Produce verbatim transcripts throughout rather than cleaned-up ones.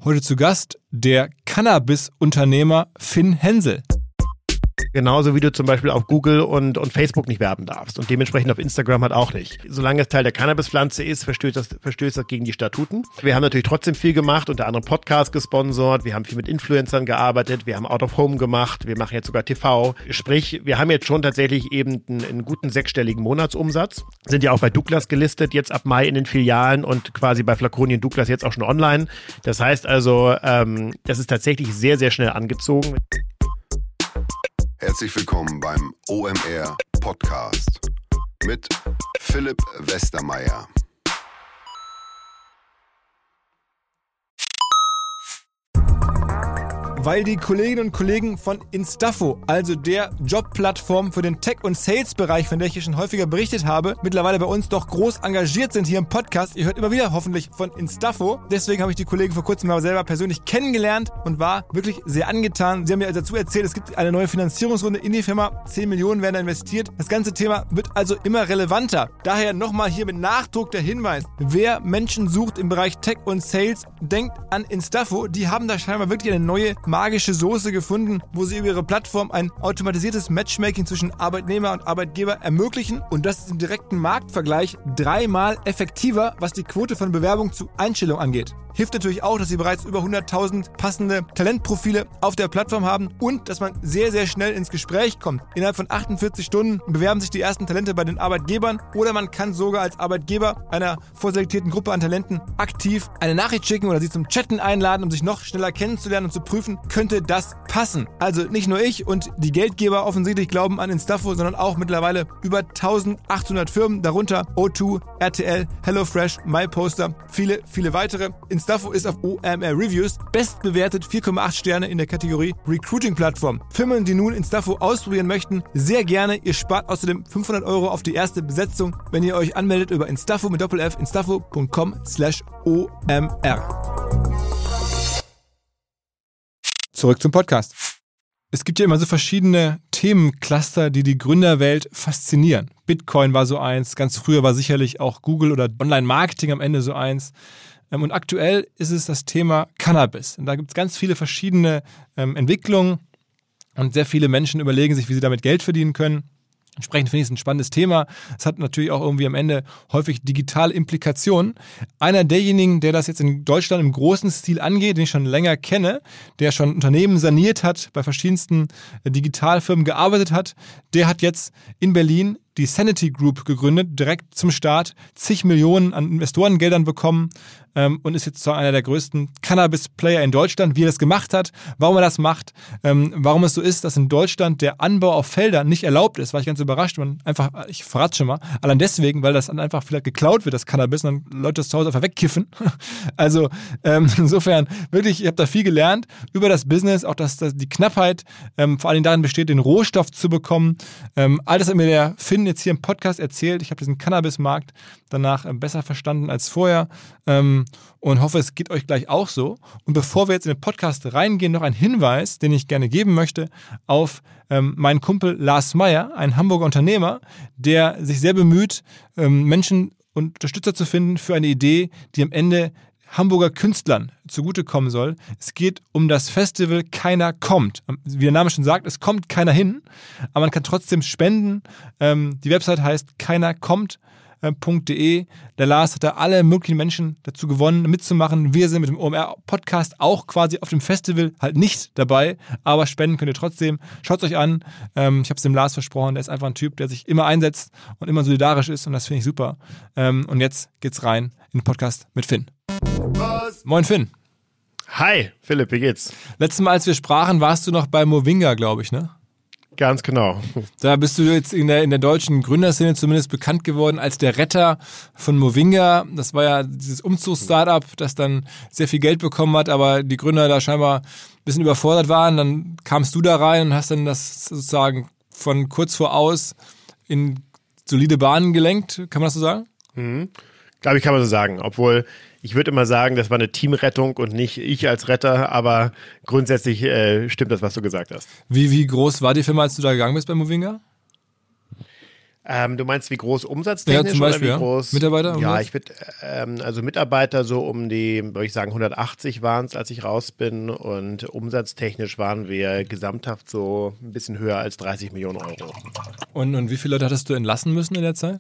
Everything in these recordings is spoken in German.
Heute zu Gast der Cannabis-Unternehmer Finn Hensel. Genauso wie du zum Beispiel auf Google und, und Facebook nicht werben darfst und dementsprechend auf Instagram halt auch nicht. Solange es Teil der Cannabispflanze ist, verstößt das, verstößt das gegen die Statuten. Wir haben natürlich trotzdem viel gemacht, unter anderem Podcasts gesponsert, wir haben viel mit Influencern gearbeitet, wir haben Out of Home gemacht, wir machen jetzt sogar T V. Sprich, wir haben jetzt schon tatsächlich eben einen, einen guten sechsstelligen Monatsumsatz. Sind ja auch bei Douglas gelistet, jetzt ab Mai in den Filialen und quasi bei Flaconi und Douglas jetzt auch schon online. Das heißt also, ähm, das ist tatsächlich sehr, sehr schnell angezogen. Herzlich willkommen beim O M R Podcast mit Philipp Westermeier. Weil die Kolleginnen und Kollegen von Instafo, also der Jobplattform für den Tech- und Sales-Bereich, von der ich hier schon häufiger berichtet habe, mittlerweile bei uns doch groß engagiert sind hier im Podcast. Ihr hört immer wieder hoffentlich von Instafo. Deswegen habe ich die Kollegen vor kurzem mal selber persönlich kennengelernt und war wirklich sehr angetan. Sie haben mir dazu erzählt, es gibt eine neue Finanzierungsrunde in die Firma. zehn Millionen werden da investiert. Das ganze Thema wird also immer relevanter. Daher nochmal hier mit Nachdruck der Hinweis. Wer Menschen sucht im Bereich Tech und Sales, denkt an Instafo. Die haben da scheinbar wirklich eine neue magische Soße gefunden, wo sie über ihre Plattform ein automatisiertes Matchmaking zwischen Arbeitnehmer und Arbeitgeber ermöglichen, und das ist im direkten Marktvergleich dreimal effektiver, was die Quote von Bewerbung zu Einstellung angeht. Hilft natürlich auch, dass sie bereits über hunderttausend passende Talentprofile auf der Plattform haben und dass man sehr, sehr schnell ins Gespräch kommt. Innerhalb von achtundvierzig Stunden bewerben sich die ersten Talente bei den Arbeitgebern, oder man kann sogar als Arbeitgeber einer vorselektierten Gruppe an Talenten aktiv eine Nachricht schicken oder sie zum Chatten einladen, um sich noch schneller kennenzulernen und zu prüfen, könnte das passen. Also nicht nur ich und die Geldgeber offensichtlich glauben an Instafo, sondern auch mittlerweile über eintausendachthundert Firmen, darunter O zwei, R T L, HelloFresh, MyPoster, viele, viele weitere. Instafo ist auf O M R Reviews bestbewertet, vier Komma acht Sterne in der Kategorie Recruiting-Plattform. Firmen, die nun Instafo ausprobieren möchten, sehr gerne. Ihr spart außerdem fünfhundert Euro auf die erste Besetzung, wenn ihr euch anmeldet über Instafo mit Doppel-F, instafo punkt com slash O M R. Zurück zum Podcast. Es gibt ja immer so verschiedene Themencluster, die die Gründerwelt faszinieren. Bitcoin war so eins, ganz früher war sicherlich auch Google oder Online-Marketing am Ende so eins. Und aktuell ist es das Thema Cannabis. Und da gibt es ganz viele verschiedene ähm, Entwicklungen und sehr viele Menschen überlegen sich, wie sie damit Geld verdienen können. Entsprechend finde ich es ein spannendes Thema. Es hat natürlich auch irgendwie am Ende häufig digitale Implikationen. Einer derjenigen, der das jetzt in Deutschland im großen Stil angeht, den ich schon länger kenne, der schon Unternehmen saniert hat, bei verschiedensten Digitalfirmen gearbeitet hat, der hat jetzt in Berlin die Sanity Group gegründet, direkt zum Start, zig Millionen an Investorengeldern bekommen ähm, und ist jetzt so einer der größten Cannabis-Player in Deutschland. Wie er das gemacht hat, warum er das macht, ähm, warum es so ist, dass in Deutschland der Anbau auf Feldern nicht erlaubt ist, war ich ganz überrascht. Man einfach, ich verrate schon mal, allein deswegen, weil das dann einfach vielleicht geklaut wird, das Cannabis, und dann Leute das zu Hause einfach wegkiffen. Also ähm, insofern wirklich, ich habe da viel gelernt über das Business, auch dass, dass die Knappheit ähm, vor allem darin besteht, den Rohstoff zu bekommen. Ähm, all das hat mir der Finn jetzt hier im Podcast erzählt. Ich habe diesen Cannabis-Markt danach besser verstanden als vorher ähm, und hoffe, es geht euch gleich auch so. Und bevor wir jetzt in den Podcast reingehen, noch ein Hinweis, den ich gerne geben möchte auf ähm, meinen Kumpel Lars Meyer, ein Hamburger Unternehmer, der sich sehr bemüht, ähm, Menschen und Unterstützer zu finden für eine Idee, die am Ende Hamburger Künstlern zugutekommen soll. Es geht um das Festival Keiner kommt. Wie der Name schon sagt, es kommt keiner hin, aber man kann trotzdem spenden. Ähm, die Website heißt keiner kommt punkt de. Der Lars hat da alle möglichen Menschen dazu gewonnen, mitzumachen. Wir sind mit dem O M R-Podcast auch quasi auf dem Festival halt nicht dabei, aber spenden könnt ihr trotzdem. Schaut es euch an. Ähm, ich habe es dem Lars versprochen, der ist einfach ein Typ, der sich immer einsetzt und immer solidarisch ist, und das finde ich super. Ähm, und jetzt geht's rein in den Podcast mit Finn. Was? Moin Finn. Hi, Philipp, wie geht's? Letztes Mal, als wir sprachen, warst du noch bei Movinga, glaube ich, ne? Ganz genau. Da bist du jetzt in der, in der deutschen Gründerszene zumindest bekannt geworden als der Retter von Movinga. Das war ja dieses Umzugs-Startup, das dann sehr viel Geld bekommen hat, aber die Gründer da scheinbar ein bisschen überfordert waren. Dann kamst du da rein und hast dann das sozusagen von kurz vor aus in solide Bahnen gelenkt. Kann man das so sagen? Mhm. Glaube ich, kann man so sagen. Obwohl, ich würde immer sagen, das war eine Teamrettung und nicht ich als Retter, aber grundsätzlich äh, stimmt das, was du gesagt hast. Wie, wie groß war die Firma, als du da gegangen bist bei Movinga? Ähm, du meinst, wie groß umsatztechnisch ja, zum Beispiel, oder wie groß? Ja. Mitarbeiter? Ja, ich würde, ähm, also Mitarbeiter so um die, würde ich sagen, hundertachtzig waren es, als ich raus bin und umsatztechnisch waren wir gesamthaft so ein bisschen höher als dreißig Millionen Euro. Und, und wie viele Leute hattest du entlassen müssen in der Zeit?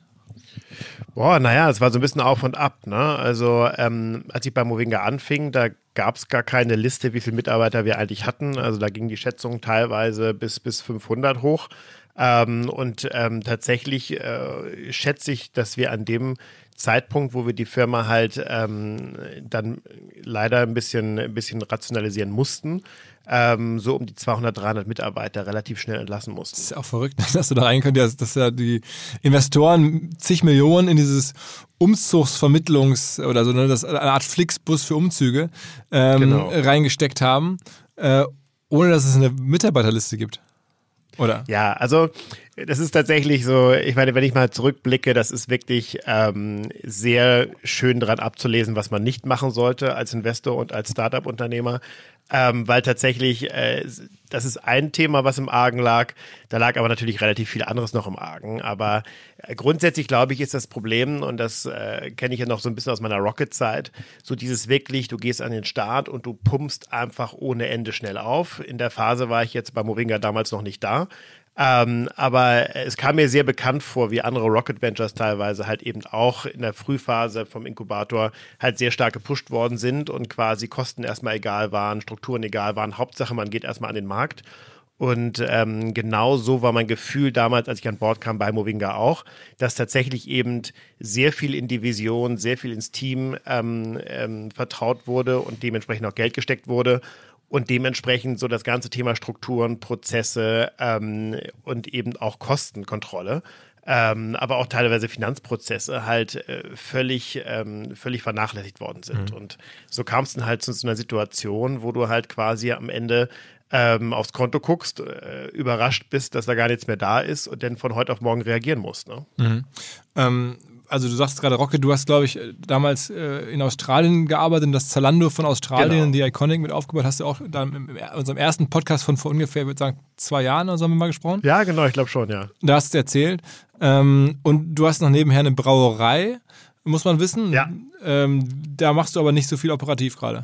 Boah, naja, es war so ein bisschen auf und ab, ne? Also, ähm, als ich bei Movinga anfing, da gab es gar keine Liste, wie viele Mitarbeiter wir eigentlich hatten. Also, da ging die Schätzung teilweise bis, bis fünfhundert hoch. Ähm, und ähm, tatsächlich äh, schätze ich, dass wir an dem Zeitpunkt, wo wir die Firma halt ähm, dann leider ein bisschen, ein bisschen rationalisieren mussten, ähm, so um die zweihundert, dreihundert Mitarbeiter relativ schnell entlassen mussten. Das ist ja auch verrückt, dass du da rein könntest, dass ja die Investoren zig Millionen in dieses Umzugsvermittlungs- oder so, ne, das eine Art Flixbus für Umzüge ähm, Genau. reingesteckt haben, äh, ohne dass es eine Mitarbeiterliste gibt. Oder? Ja, also das ist tatsächlich so, ich meine, wenn ich mal zurückblicke, das ist wirklich ähm, sehr schön dran abzulesen, was man nicht machen sollte als Investor und als Startup-Unternehmer, ähm, weil tatsächlich, äh, das ist ein Thema, was im Argen lag, da lag aber natürlich relativ viel anderes noch im Argen, aber äh, grundsätzlich glaube ich, ist das Problem, und das äh, kenne ich ja noch so ein bisschen aus meiner Rocket-Zeit, so dieses wirklich, du gehst an den Start und du pumpst einfach ohne Ende schnell auf. In der Phase war ich jetzt bei Movinga damals noch nicht da. Ähm, aber es kam mir sehr bekannt vor, wie andere Rocket Ventures teilweise halt eben auch in der Frühphase vom Inkubator halt sehr stark gepusht worden sind und quasi Kosten erstmal egal waren, Strukturen egal waren. Hauptsache, man geht erstmal an den Markt. Und ähm, genau so war mein Gefühl damals, als ich an Bord kam bei Movinga auch, dass tatsächlich eben sehr viel in die Vision, sehr viel ins Team ähm, ähm, vertraut wurde und dementsprechend auch Geld gesteckt wurde. Und dementsprechend so das ganze Thema Strukturen, Prozesse ähm, und eben auch Kostenkontrolle, ähm, aber auch teilweise Finanzprozesse halt äh, völlig, ähm, völlig vernachlässigt worden sind. Mhm. Und so kam es dann halt zu so einer Situation, wo du halt quasi am Ende ähm, aufs Konto guckst, äh, überrascht bist, dass da gar nichts mehr da ist und dann von heute auf morgen reagieren musst. Ne? Mhm. Ähm Also du sagst gerade, Rocket, du hast, glaube ich, damals äh, in Australien gearbeitet, das Zalando von Australien, Genau. die Iconic mit aufgebaut. Hast du auch dann in unserem ersten Podcast von vor ungefähr, ich würde sagen, zwei Jahren oder so haben wir mal gesprochen? Ja, genau, ich glaube schon, ja. Da hast du erzählt. Ähm, und du hast noch nebenher eine Brauerei, muss man wissen. Ja. Ähm, da machst du aber nicht so viel operativ gerade.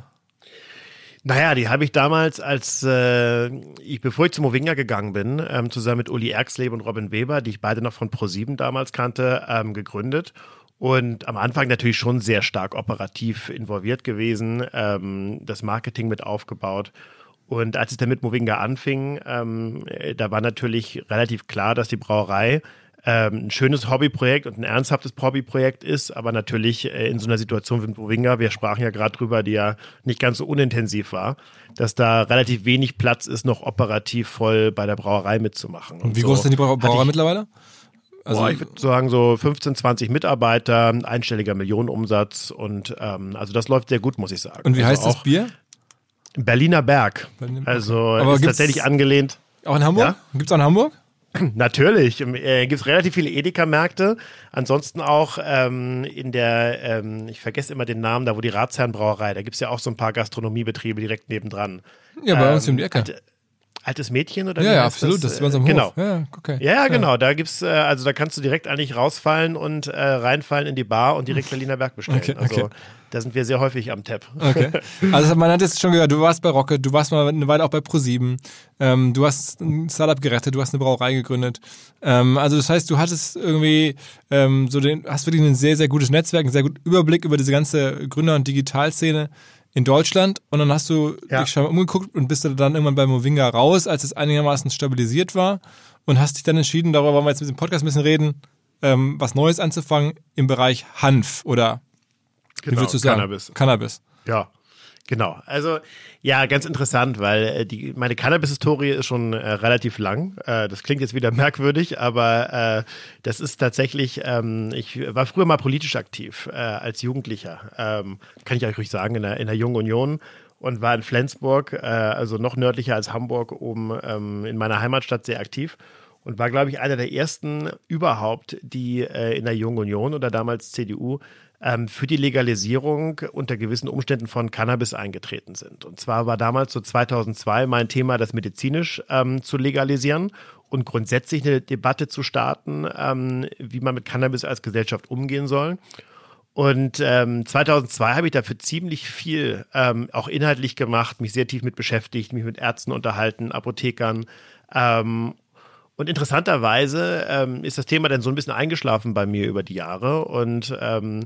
Naja, die habe ich damals, als äh, ich, bevor ich zu Movinga gegangen bin, ähm, zusammen mit Uli Erxleben und Robin Weber, die ich beide noch von ProSieben damals kannte, ähm, gegründet. Und am Anfang natürlich schon sehr stark operativ involviert gewesen, ähm, das Marketing mit aufgebaut. Und als es dann mit Movinga anfing, ähm, da war natürlich relativ klar, dass die Brauerei ein schönes Hobbyprojekt und ein ernsthaftes Hobbyprojekt ist, aber natürlich in so einer Situation wie Movinga, wir sprachen ja gerade drüber, die ja nicht ganz so unintensiv war, dass da relativ wenig Platz ist, noch operativ voll bei der Brauerei mitzumachen. Und wie so groß ist denn die Brau- Brauerei ich, mittlerweile? Also, boah, ich würde sagen so fünfzehn, zwanzig Mitarbeiter, einstelliger Millionenumsatz und ähm, also das läuft sehr gut, muss ich sagen. Und wie also heißt das Bier? Berliner Berg. Berliner Berg. Also Aber ist tatsächlich angelehnt. Auch in Hamburg? Ja? Gibt es auch in Hamburg? Natürlich, äh, gibt es relativ viele Edeka-Märkte. Ansonsten auch ähm, in der, ähm, ich vergesse immer den Namen, da wo die Ratsherrenbrauerei, da gibt es ja auch so ein paar Gastronomiebetriebe direkt nebendran. Ja, bei ähm, uns um die Ecke. Alte, altes Mädchen oder Ja, wie ja, heißt absolut, das ist bei uns am Hof. Genau. Ja, okay. Ja, ja, genau, da gibt's, äh, also da kannst du direkt eigentlich rausfallen und äh, reinfallen in die Bar und direkt Berliner Berg bestellen. Okay, also okay. da sind wir sehr häufig am Tab. Okay. Also man hat jetzt schon gehört, du warst bei Rocket, du warst mal eine Weile auch bei ProSieben, ähm, du hast ein Startup gerettet, du hast eine Brauerei gegründet. Ähm, also das heißt, du hattest irgendwie ähm, so den, hast wirklich ein sehr, sehr gutes Netzwerk, einen sehr guten Überblick über diese ganze Gründer- und Digitalszene in Deutschland, und dann hast du Ja. dich schon mal umgeguckt und bist du dann irgendwann bei Movinga raus, als es einigermaßen stabilisiert war, und hast dich dann entschieden, darüber wollen wir jetzt mit dem Podcast ein bisschen reden, ähm, was Neues anzufangen im Bereich Hanf oder wie Genau, würdest du sagen? Cannabis. Cannabis. Ja, genau. Also ja, ganz interessant, weil äh, die, meine Cannabis-Historie ist schon äh, relativ lang. Äh, das klingt jetzt wieder merkwürdig, aber äh, das ist tatsächlich, ähm, ich war früher mal politisch aktiv äh, als Jugendlicher, ähm, kann ich euch ruhig sagen, in der, in der Jungen Union, und war in Flensburg, äh, also noch nördlicher als Hamburg, oben ähm, in meiner Heimatstadt sehr aktiv. Und war, glaube ich, einer der ersten überhaupt, die äh, in der Jungen Union oder damals C D U ähm, für die Legalisierung unter gewissen Umständen von Cannabis eingetreten sind. Und zwar war damals so zweitausendzwei mein Thema, das medizinisch ähm, zu legalisieren, und grundsätzlich eine Debatte zu starten, ähm, wie man mit Cannabis als Gesellschaft umgehen soll. Und ähm, zweitausendzwei habe ich dafür ziemlich viel ähm, auch inhaltlich gemacht, mich sehr tief mit beschäftigt, mich mit Ärzten unterhalten, Apothekern. Ähm, und interessanterweise ähm, ist das Thema dann so ein bisschen eingeschlafen bei mir über die Jahre. Und ähm,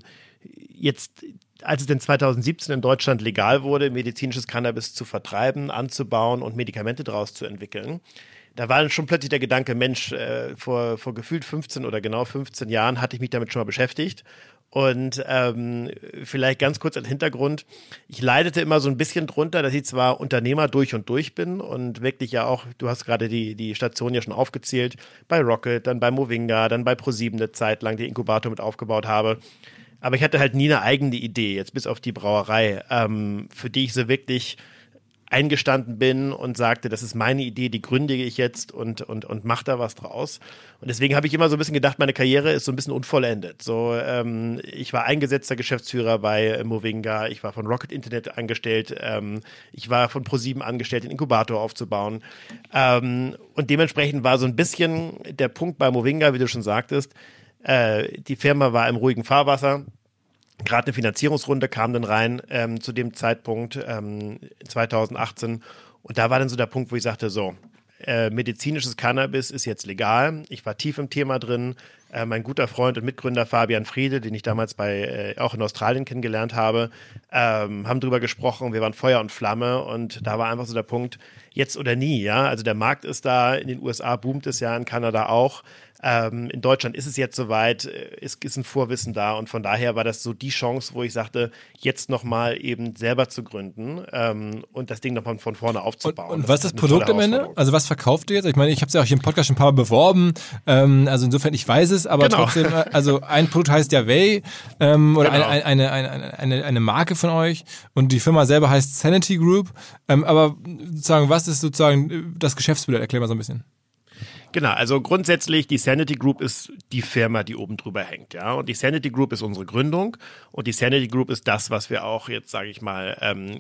jetzt, als es dann zweitausendsiebzehn in Deutschland legal wurde, medizinisches Cannabis zu vertreiben, anzubauen und Medikamente daraus zu entwickeln, da war dann schon plötzlich der Gedanke, Mensch, äh, vor, vor gefühlt fünfzehn oder genau fünfzehn Jahren hatte ich mich damit schon mal beschäftigt. Und ähm, vielleicht ganz kurz als Hintergrund, ich leidete immer so ein bisschen drunter, dass ich zwar Unternehmer durch und durch bin und wirklich ja auch, du hast gerade die, die Station ja schon aufgezählt, bei Rocket, dann bei Movinga, dann bei ProSieben eine Zeit lang, die Inkubator mit aufgebaut habe. Aber ich hatte halt nie eine eigene Idee, jetzt bis auf die Brauerei, ähm, für die ich so wirklich eingestanden bin und sagte, das ist meine Idee, die gründe ich jetzt und, und, und mach da was draus. Und deswegen habe ich immer so ein bisschen gedacht, meine Karriere ist so ein bisschen unvollendet. So, ähm, ich war eingesetzter Geschäftsführer bei Movinga, ich war von Rocket Internet angestellt, ähm, ich war von ProSieben angestellt, den Inkubator aufzubauen. Ähm, und dementsprechend war so ein bisschen der Punkt bei Movinga, wie du schon sagtest, äh, die Firma war im ruhigen Fahrwasser. Gerade eine Finanzierungsrunde kam dann rein ähm, zu dem Zeitpunkt ähm, zweitausendachtzehn und da war dann so der Punkt, wo ich sagte, so, äh, medizinisches Cannabis ist jetzt legal. Ich war tief im Thema drin. Äh, mein guter Freund und Mitgründer Fabian Friede, den ich damals bei äh, auch in Australien kennengelernt habe, ähm, haben drüber gesprochen. Wir waren Feuer und Flamme und da war einfach so der Punkt, jetzt oder nie, ja. Also der Markt ist da, in den U S A boomt es ja, in Kanada auch. Ähm, in Deutschland ist es jetzt soweit, es ist ein Vorwissen da und von daher war das so die Chance, wo ich sagte, jetzt nochmal eben selber zu gründen ähm, und das Ding nochmal von vorne aufzubauen. Und, und was ist das Produkt am Ende? Also was verkauft ihr jetzt? Ich meine, ich habe es ja auch hier im Podcast schon ein paar Mal beworben, ähm, also insofern ich weiß es, aber genau. Trotzdem, also ein Produkt heißt ja Way ähm, oder genau. eine, eine, eine, eine, eine, eine Marke von euch und die Firma selber heißt Sanity Group, ähm, aber sozusagen, was ist sozusagen das Geschäftsmodell? Erklär mal so ein bisschen. Genau, also grundsätzlich, die Sanity Group ist die Firma, die oben drüber hängt, ja. Und die Sanity Group ist unsere Gründung und die Sanity Group ist das, was wir auch jetzt, sage ich mal, ähm,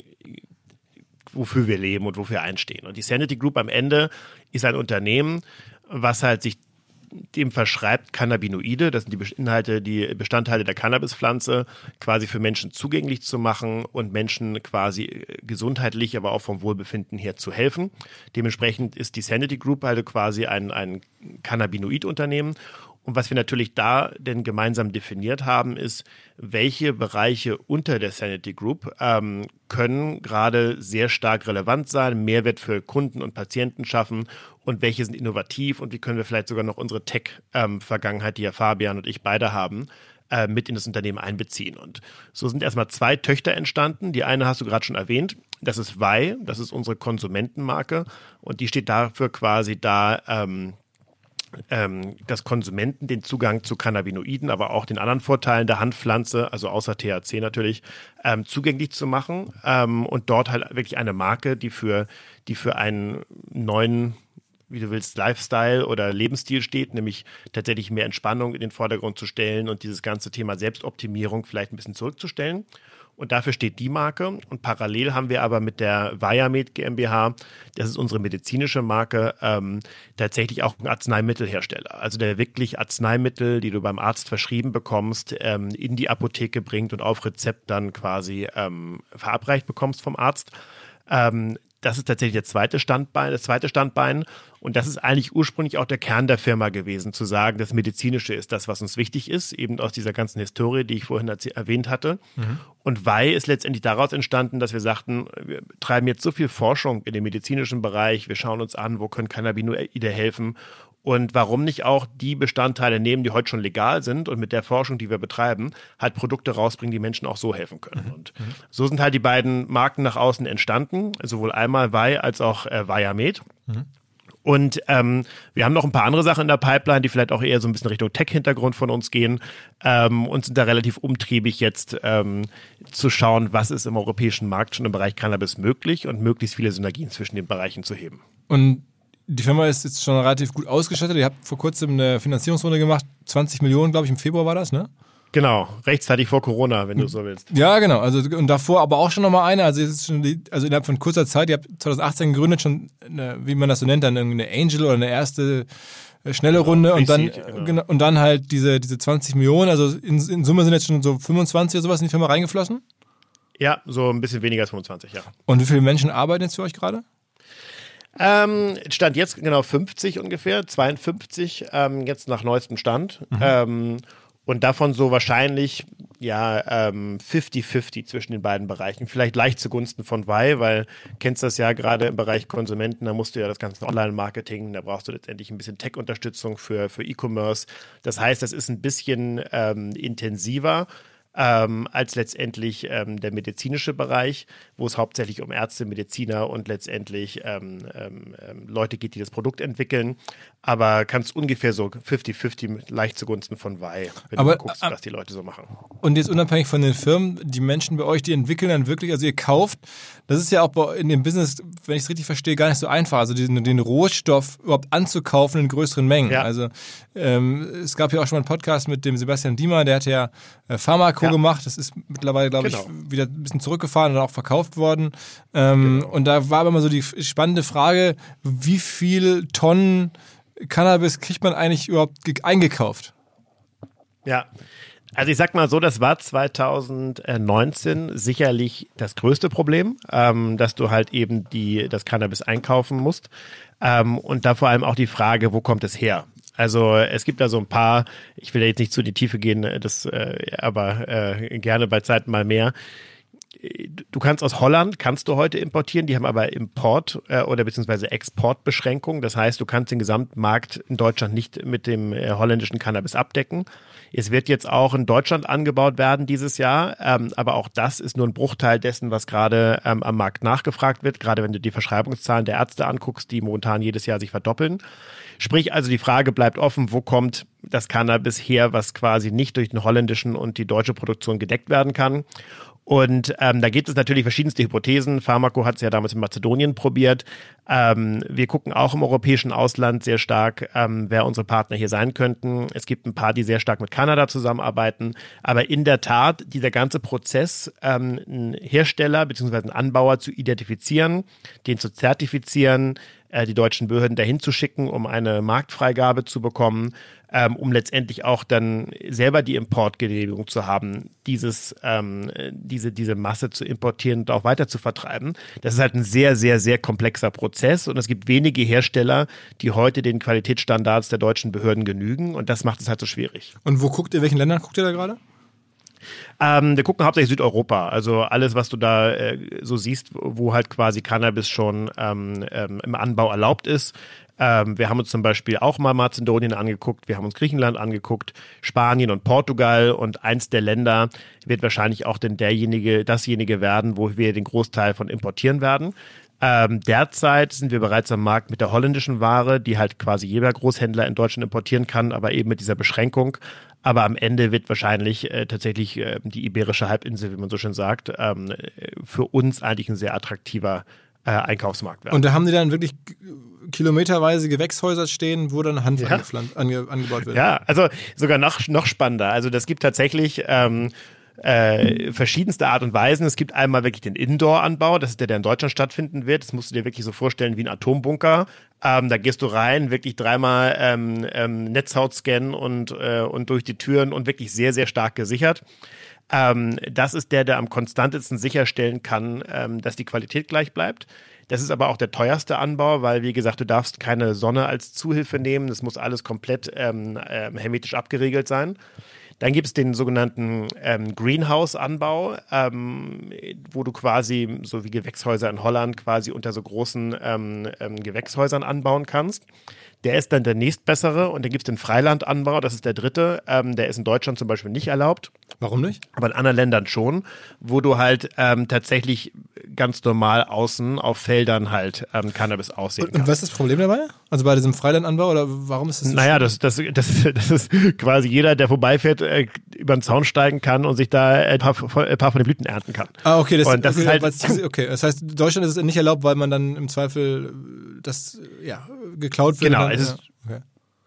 wofür wir leben und wofür wir einstehen. Und die Sanity Group am Ende ist ein Unternehmen, was halt sich dem verschreibt, Cannabinoide, das sind die Inhalte, die Bestandteile der Cannabispflanze, quasi für Menschen zugänglich zu machen und Menschen quasi gesundheitlich, aber auch vom Wohlbefinden her zu helfen. Dementsprechend ist die Sanity Group halt quasi ein, ein Cannabinoid-Unternehmen. Und was wir natürlich da denn gemeinsam definiert haben, ist, welche Bereiche unter der Sanity Group ähm, können gerade sehr stark relevant sein, Mehrwert für Kunden und Patienten schaffen und welche sind innovativ und wie können wir vielleicht sogar noch unsere Tech-Vergangenheit, die ja Fabian und ich beide haben, äh, mit in das Unternehmen einbeziehen. Und so sind erstmal zwei Töchter entstanden. Die eine hast du gerade schon erwähnt. Das ist Vai, das ist unsere Konsumentenmarke und die steht dafür quasi da, ähm, Ähm, dass Konsumenten den Zugang zu Cannabinoiden, aber auch den anderen Vorteilen der Hanfpflanze, also außer T H C natürlich, ähm, zugänglich zu machen ähm, und dort halt wirklich eine Marke, die für, die für einen neuen, wie du willst, Lifestyle oder Lebensstil steht, nämlich tatsächlich mehr Entspannung in den Vordergrund zu stellen und dieses ganze Thema Selbstoptimierung vielleicht ein bisschen zurückzustellen. Und dafür steht die Marke. Und parallel haben wir aber mit der Viamed GmbH, das ist unsere medizinische Marke, ähm, tatsächlich auch einen Arzneimittelhersteller. Also der wirklich Arzneimittel, die du beim Arzt verschrieben bekommst, ähm, in die Apotheke bringt und auf Rezept dann quasi ähm, verabreicht bekommst vom Arzt. Ähm, Das ist tatsächlich der zweite Standbein, das zweite Standbein. Und das ist eigentlich ursprünglich auch der Kern der Firma gewesen, zu sagen, das Medizinische ist das, was uns wichtig ist, eben aus dieser ganzen Historie, die ich vorhin erwähnt hatte. Mhm. Und Vai ist letztendlich daraus entstanden, dass wir sagten, wir treiben jetzt so viel Forschung in dem medizinischen Bereich, wir schauen uns an, wo können Cannabinoide helfen. Und warum nicht auch die Bestandteile nehmen, die heute schon legal sind und mit der Forschung, die wir betreiben, halt Produkte rausbringen, die Menschen auch so helfen können. Mhm. Und so sind halt die beiden Marken nach außen entstanden, sowohl einmal Vai als auch äh, Viamed. Mhm. Und ähm, wir haben noch ein paar andere Sachen in der Pipeline, die vielleicht auch eher so ein bisschen Richtung Tech-Hintergrund von uns gehen ähm, und sind da relativ umtriebig jetzt ähm, zu schauen, was ist im europäischen Markt schon im Bereich Cannabis möglich und möglichst viele Synergien zwischen den Bereichen zu heben. Und die Firma ist jetzt schon relativ gut ausgestattet. Ihr habt vor kurzem eine Finanzierungsrunde gemacht, zwanzig Millionen, glaube ich, im Februar war das, ne? Genau, rechtzeitig vor Corona, wenn du so willst. Ja, genau. Also und davor aber auch schon nochmal eine. Also, es ist schon die, also innerhalb von kurzer Zeit, ihr habt zwanzig achtzehn gegründet, schon, eine, wie man das so nennt, dann eine Angel oder eine erste äh, schnelle Runde genau, und dann genau. genau, und dann halt diese, diese zwanzig Millionen. Also in, in Summe sind jetzt schon so fünfundzwanzig oder sowas in die Firma reingeflossen? Ja, so ein bisschen weniger als fünfundzwanzig, ja. Und wie viele Menschen arbeiten jetzt für euch gerade? Ähm, Stand jetzt genau fünfzig ungefähr, zweiundfünfzig ähm, jetzt nach neuestem Stand. Mhm. Ähm, und davon so wahrscheinlich ja ähm, fünfzig fünfzig zwischen den beiden Bereichen. Vielleicht leicht zugunsten von Vai, weil kennst das ja gerade im Bereich Konsumenten, da musst du ja das ganze Online-Marketing, da brauchst du letztendlich ein bisschen Tech-Unterstützung für, für E-Commerce. Das heißt, das ist ein bisschen ähm, intensiver. Ähm, als letztendlich ähm, der medizinische Bereich, wo es hauptsächlich um Ärzte, Mediziner und letztendlich ähm, ähm, Leute geht, die das Produkt entwickeln. Aber kannst ungefähr so fünfzig fünfzig leicht zugunsten von Vai, wenn aber, du mal guckst, ab, was die Leute so machen. Und jetzt unabhängig von den Firmen, die Menschen bei euch, die entwickeln dann wirklich, also ihr kauft, das ist ja auch bei, in dem Business, wenn ich es richtig verstehe, gar nicht so einfach, also den, den Rohstoff überhaupt anzukaufen in größeren Mengen. Ja. Also ähm, es gab ja auch schon mal einen Podcast mit dem Sebastian Diemer, der hat ja äh, Pharmako ja. gemacht, das ist mittlerweile, glaube genau. ich, wieder ein bisschen zurückgefahren und auch verkauft worden. Ähm, genau. Und da war aber immer so die spannende Frage, wie viel Tonnen Cannabis kriegt man eigentlich überhaupt eingekauft? Ja, also ich sag mal so, das war zwanzig neunzehn sicherlich das größte Problem, ähm, dass du halt eben die, das Cannabis einkaufen musst. Ähm, und da vor allem auch die Frage, wo kommt es her? Also es gibt da so ein paar, ich will da jetzt nicht zu in die Tiefe gehen, das, äh, aber äh, gerne bei Zeiten mal mehr. Du kannst aus Holland, kannst du heute importieren, die haben aber Import- äh, oder beziehungsweise Exportbeschränkungen. Das heißt, du kannst den Gesamtmarkt in Deutschland nicht mit dem äh, holländischen Cannabis abdecken. Es wird jetzt auch in Deutschland angebaut werden dieses Jahr, ähm, aber auch das ist nur ein Bruchteil dessen, was gerade ähm, am Markt nachgefragt wird, gerade wenn du die Verschreibungszahlen der Ärzte anguckst, die momentan jedes Jahr sich verdoppeln. Sprich also, die Frage bleibt offen, wo kommt das Cannabis her, was quasi nicht durch den holländischen und die deutsche Produktion gedeckt werden kann. Und ähm, da gibt es natürlich verschiedenste Hypothesen. Pharmako hat es ja damals in Mazedonien probiert. Ähm, wir gucken auch im europäischen Ausland sehr stark, ähm, wer unsere Partner hier sein könnten. Es gibt ein paar, die sehr stark mit Kanada zusammenarbeiten. Aber in der Tat, dieser ganze Prozess, ähm, einen Hersteller bzw. einen Anbauer zu identifizieren, den zu zertifizieren, äh, die deutschen Behörden dahin zu schicken, um eine Marktfreigabe zu bekommen, ähm, um letztendlich auch dann selber die Importgenehmigung zu haben, dieses, ähm, diese, diese Masse zu importieren und auch weiter zu vertreiben. Das ist halt ein sehr, sehr, sehr komplexer Prozess und es gibt wenige Hersteller, die heute den Qualitätsstandards der deutschen Behörden genügen und das macht es halt so schwierig. Und wo guckt ihr, welchen Ländern guckt ihr da gerade? Ähm, wir gucken hauptsächlich Südeuropa, also alles, was du da äh, so siehst, wo halt quasi Cannabis schon ähm, ähm, im Anbau erlaubt ist. Ähm, wir haben uns zum Beispiel auch mal Mazedonien angeguckt, wir haben uns Griechenland angeguckt, Spanien und Portugal und eins der Länder wird wahrscheinlich auch denn derjenige, dasjenige werden, wo wir den Großteil von importieren werden. Ähm, derzeit sind wir bereits am Markt mit der holländischen Ware, die halt quasi jeder Großhändler in Deutschland importieren kann, aber eben mit dieser Beschränkung. Aber am Ende wird wahrscheinlich äh, tatsächlich äh, die iberische Halbinsel, wie man so schön sagt, ähm, für uns eigentlich ein sehr attraktiver äh, Einkaufsmarkt werden. Und da haben die dann wirklich kilometerweise Gewächshäuser stehen, wo dann Hanf ja. angepflanzt, ange, angebaut wird? Ja, also sogar noch, noch spannender. Also das gibt tatsächlich ähm, Äh, verschiedenste Art und Weisen. Es gibt einmal wirklich den Indoor-Anbau, das ist der, der in Deutschland stattfinden wird. Das musst du dir wirklich so vorstellen wie ein Atombunker. Ähm, da gehst du rein, wirklich dreimal ähm, ähm, Netzhaut scannen und, äh, und durch die Türen und wirklich sehr, sehr stark gesichert. Ähm, das ist der, der am konstantesten sicherstellen kann, ähm, dass die Qualität gleich bleibt. Das ist aber auch der teuerste Anbau, weil, wie gesagt, du darfst keine Sonne als Zuhilfe nehmen. Das muss alles komplett ähm, ähm, hermetisch abgeriegelt sein. Dann gibt es den sogenannten ähm, Greenhouse-Anbau, ähm, wo du quasi, so wie Gewächshäuser in Holland, quasi unter so großen ähm, ähm, Gewächshäusern anbauen kannst. Der ist dann der nächstbessere und dann gibt es den Freilandanbau, das ist der dritte. Ähm, der ist in Deutschland zum Beispiel nicht erlaubt. Warum nicht? Aber in anderen Ländern schon, wo du halt ähm, tatsächlich ganz normal außen auf Feldern halt ähm, Cannabis aussehen kannst. Und was ist das Problem dabei? Also bei diesem Freilandanbau oder warum ist das so? Naja, das, das, das, das ist quasi jeder, der vorbeifährt, äh, über den Zaun steigen kann und sich da ein paar, ein paar von den Blüten ernten kann. Ah, okay. Das, und das okay, ist halt, okay, das heißt, in Deutschland ist es nicht erlaubt, weil man dann im Zweifel das ja, geklaut wird. Genau, dann, es ist, ja. Okay.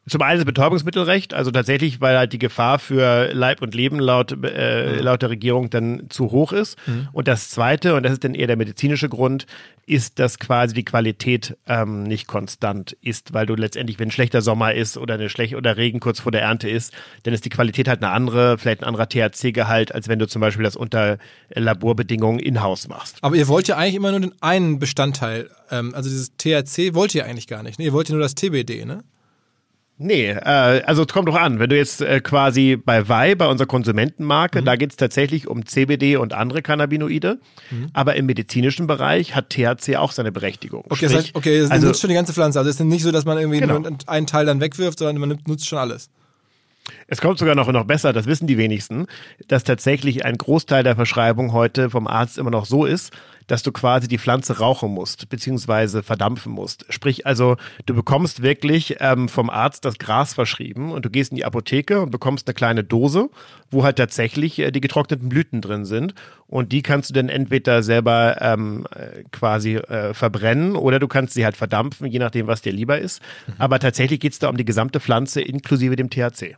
Zum einen das Betäubungsmittelrecht, also tatsächlich, weil halt die Gefahr für Leib und Leben laut, äh, laut der Regierung dann zu hoch ist. Mhm. Und das Zweite, und das ist dann eher der medizinische Grund, ist, dass quasi die Qualität ähm, nicht konstant ist, weil du letztendlich, wenn ein schlechter Sommer ist oder eine schlecht oder Regen kurz vor der Ernte ist, dann ist die Qualität halt eine andere, vielleicht ein anderer T H C-Gehalt, als wenn du zum Beispiel das unter Laborbedingungen in-house machst. Aber ihr wollt ja eigentlich immer nur den einen Bestandteil, ähm, also dieses T H C wollt ihr eigentlich gar nicht, ne? Ihr wollt ja nur das T B D, ne? Nee, äh, also es kommt doch an, wenn du jetzt äh, quasi bei Vai, bei unserer Konsumentenmarke, mhm. da geht es tatsächlich um C B D und andere Cannabinoide, mhm. aber im medizinischen Bereich hat T H C auch seine Berechtigung. Okay, Sprich, das heißt, okay, das also, nutzt schon die ganze Pflanze, also es ist nicht so, dass man irgendwie genau. nur einen Teil dann wegwirft, sondern man nutzt schon alles. Es kommt sogar noch, noch besser, das wissen die wenigsten, dass tatsächlich ein Großteil der Verschreibung heute vom Arzt immer noch so ist, dass du quasi die Pflanze rauchen musst, beziehungsweise verdampfen musst. Sprich also, du bekommst wirklich ähm, vom Arzt das Gras verschrieben und du gehst in die Apotheke und bekommst eine kleine Dose, wo halt tatsächlich äh, die getrockneten Blüten drin sind und die kannst du dann entweder selber ähm, quasi äh, verbrennen oder du kannst sie halt verdampfen, je nachdem, was dir lieber ist. Mhm. Aber tatsächlich geht es da um die gesamte Pflanze inklusive dem T H C.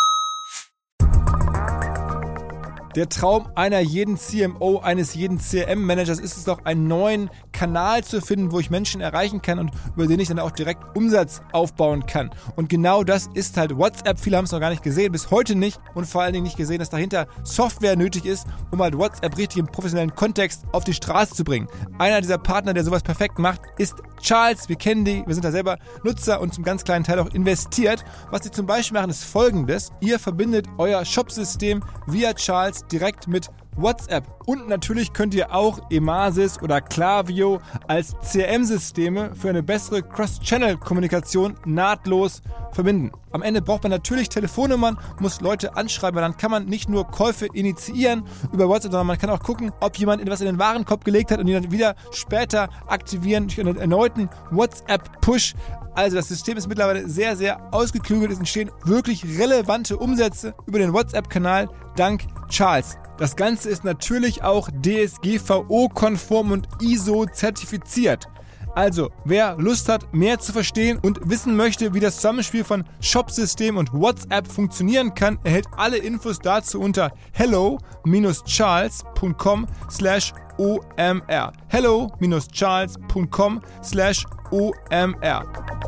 Der Traum einer jeden C M O, eines jeden C R M-Managers ist es doch, einen neuen Kanal zu finden, wo ich Menschen erreichen kann und über den ich dann auch direkt Umsatz aufbauen kann. Und genau das ist halt WhatsApp. Viele haben es noch gar nicht gesehen, bis heute nicht und vor allen Dingen nicht gesehen, dass dahinter Software nötig ist, um halt WhatsApp richtig im professionellen Kontext auf die Straße zu bringen. Einer dieser Partner, der sowas perfekt macht, ist Charles. Wir kennen die, wir sind da selber Nutzer und zum ganz kleinen Teil auch investiert. Was sie zum Beispiel machen, ist Folgendes. Ihr verbindet euer Shopsystem via Charles direkt mit WhatsApp. Und natürlich könnt ihr auch Emasis oder Klaviyo als C R M-Systeme für eine bessere Cross-Channel-Kommunikation nahtlos verbinden. Am Ende braucht man natürlich Telefonnummern, muss Leute anschreiben, weil dann kann man nicht nur Käufe initiieren über WhatsApp, sondern man kann auch gucken, ob jemand etwas in den Warenkorb gelegt hat und ihn dann wieder später aktivieren durch einen erneuten WhatsApp-Push. Also das System ist mittlerweile sehr, sehr ausgeklügelt. Es entstehen wirklich relevante Umsätze über den WhatsApp-Kanal dank Charles. Das Ganze ist natürlich auch D S G V O-konform und I S O-zertifiziert. Also, wer Lust hat, mehr zu verstehen und wissen möchte, wie das Zusammenspiel von Shopsystem und WhatsApp funktionieren kann, erhält alle Infos dazu unter hello-charles.com slash omr. hello-charles.com slash omr.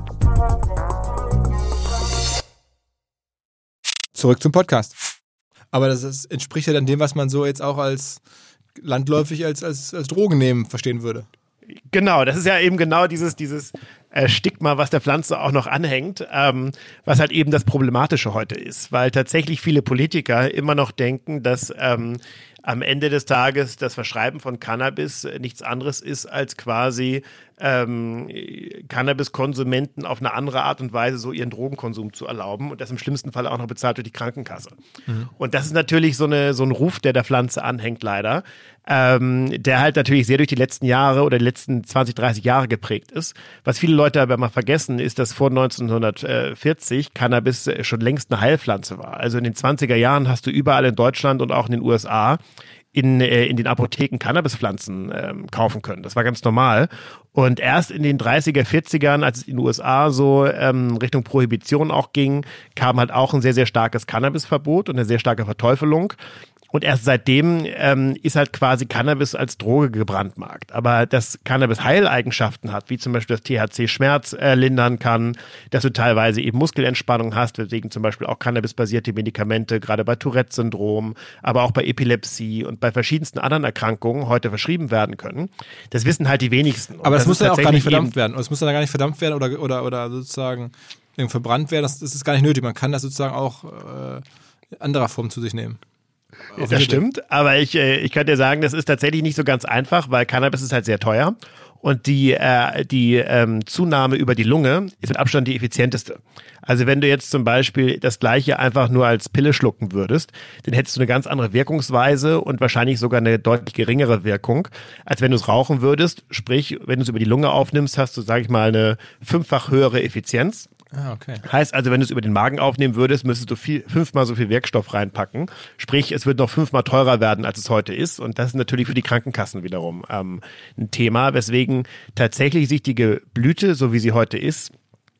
Zurück zum Podcast. Aber das ist, entspricht ja dann dem, was man so jetzt auch als landläufig als, als, als Drogen nehmen verstehen würde. Genau, das ist ja eben genau dieses, dieses äh, Stigma, was der Pflanze auch noch anhängt, ähm, was halt eben das Problematische heute ist, weil tatsächlich viele Politiker immer noch denken, dass ähm, am Ende des Tages das Verschreiben von Cannabis nichts anderes ist, als quasi ähm, Cannabiskonsumenten auf eine andere Art und Weise so ihren Drogenkonsum zu erlauben und das im schlimmsten Fall auch noch bezahlt durch die Krankenkasse. Mhm. Und das ist natürlich so, eine, so ein Ruf, der der Pflanze anhängt leider, ähm, der halt natürlich sehr durch die letzten Jahre oder die letzten zwanzig, dreißig Jahre geprägt ist. Was viele Leute aber mal vergessen, ist, dass vor neunzehnhundertvierzig Cannabis schon längst eine Heilpflanze war. Also in den zwanziger Jahren hast du überall in Deutschland und auch in den U S A in, äh, in den Apotheken Cannabispflanzen ähm, kaufen können. Das war ganz normal. Und erst in den dreißiger, vierzigern, als es in den U S A so ähm, Richtung Prohibition auch ging, kam halt auch ein sehr, sehr starkes Cannabisverbot und eine sehr starke Verteufelung. Und erst seitdem ähm, ist halt quasi Cannabis als Droge gebrandmarkt. Aber dass Cannabis Heileigenschaften hat, wie zum Beispiel das T H C Schmerz äh, lindern kann, dass du teilweise eben Muskelentspannung hast, weswegen zum Beispiel auch Cannabis-basierte Medikamente, gerade bei Tourette-Syndrom, aber auch bei Epilepsie und bei verschiedensten anderen Erkrankungen heute verschrieben werden können. Das wissen halt die wenigsten. Und aber das, das muss dann auch gar nicht eben verdammt werden. Es muss dann gar nicht verdammt werden oder, oder, oder sozusagen verbrannt werden. Das, das ist gar nicht nötig. Man kann das sozusagen auch äh, in anderer Form zu sich nehmen. Das stimmt, aber ich, ich kann dir sagen, das ist tatsächlich nicht so ganz einfach, weil Cannabis ist halt sehr teuer und die, äh, die ähm, Zunahme über die Lunge ist mit Abstand die effizienteste. Also wenn du jetzt zum Beispiel das Gleiche einfach nur als Pille schlucken würdest, dann hättest du eine ganz andere Wirkungsweise und wahrscheinlich sogar eine deutlich geringere Wirkung, als wenn du es rauchen würdest. Sprich, wenn du es über die Lunge aufnimmst, hast du, sage ich mal, eine fünffach höhere Effizienz. Ah, okay. Heißt also, wenn du es über den Magen aufnehmen würdest, müsstest du viel, fünfmal so viel Wirkstoff reinpacken. Sprich, es wird noch fünfmal teurer werden, als es heute ist. Und das ist natürlich für die Krankenkassen wiederum ähm, ein Thema, weswegen tatsächlich sich die Blüte, so wie sie heute ist,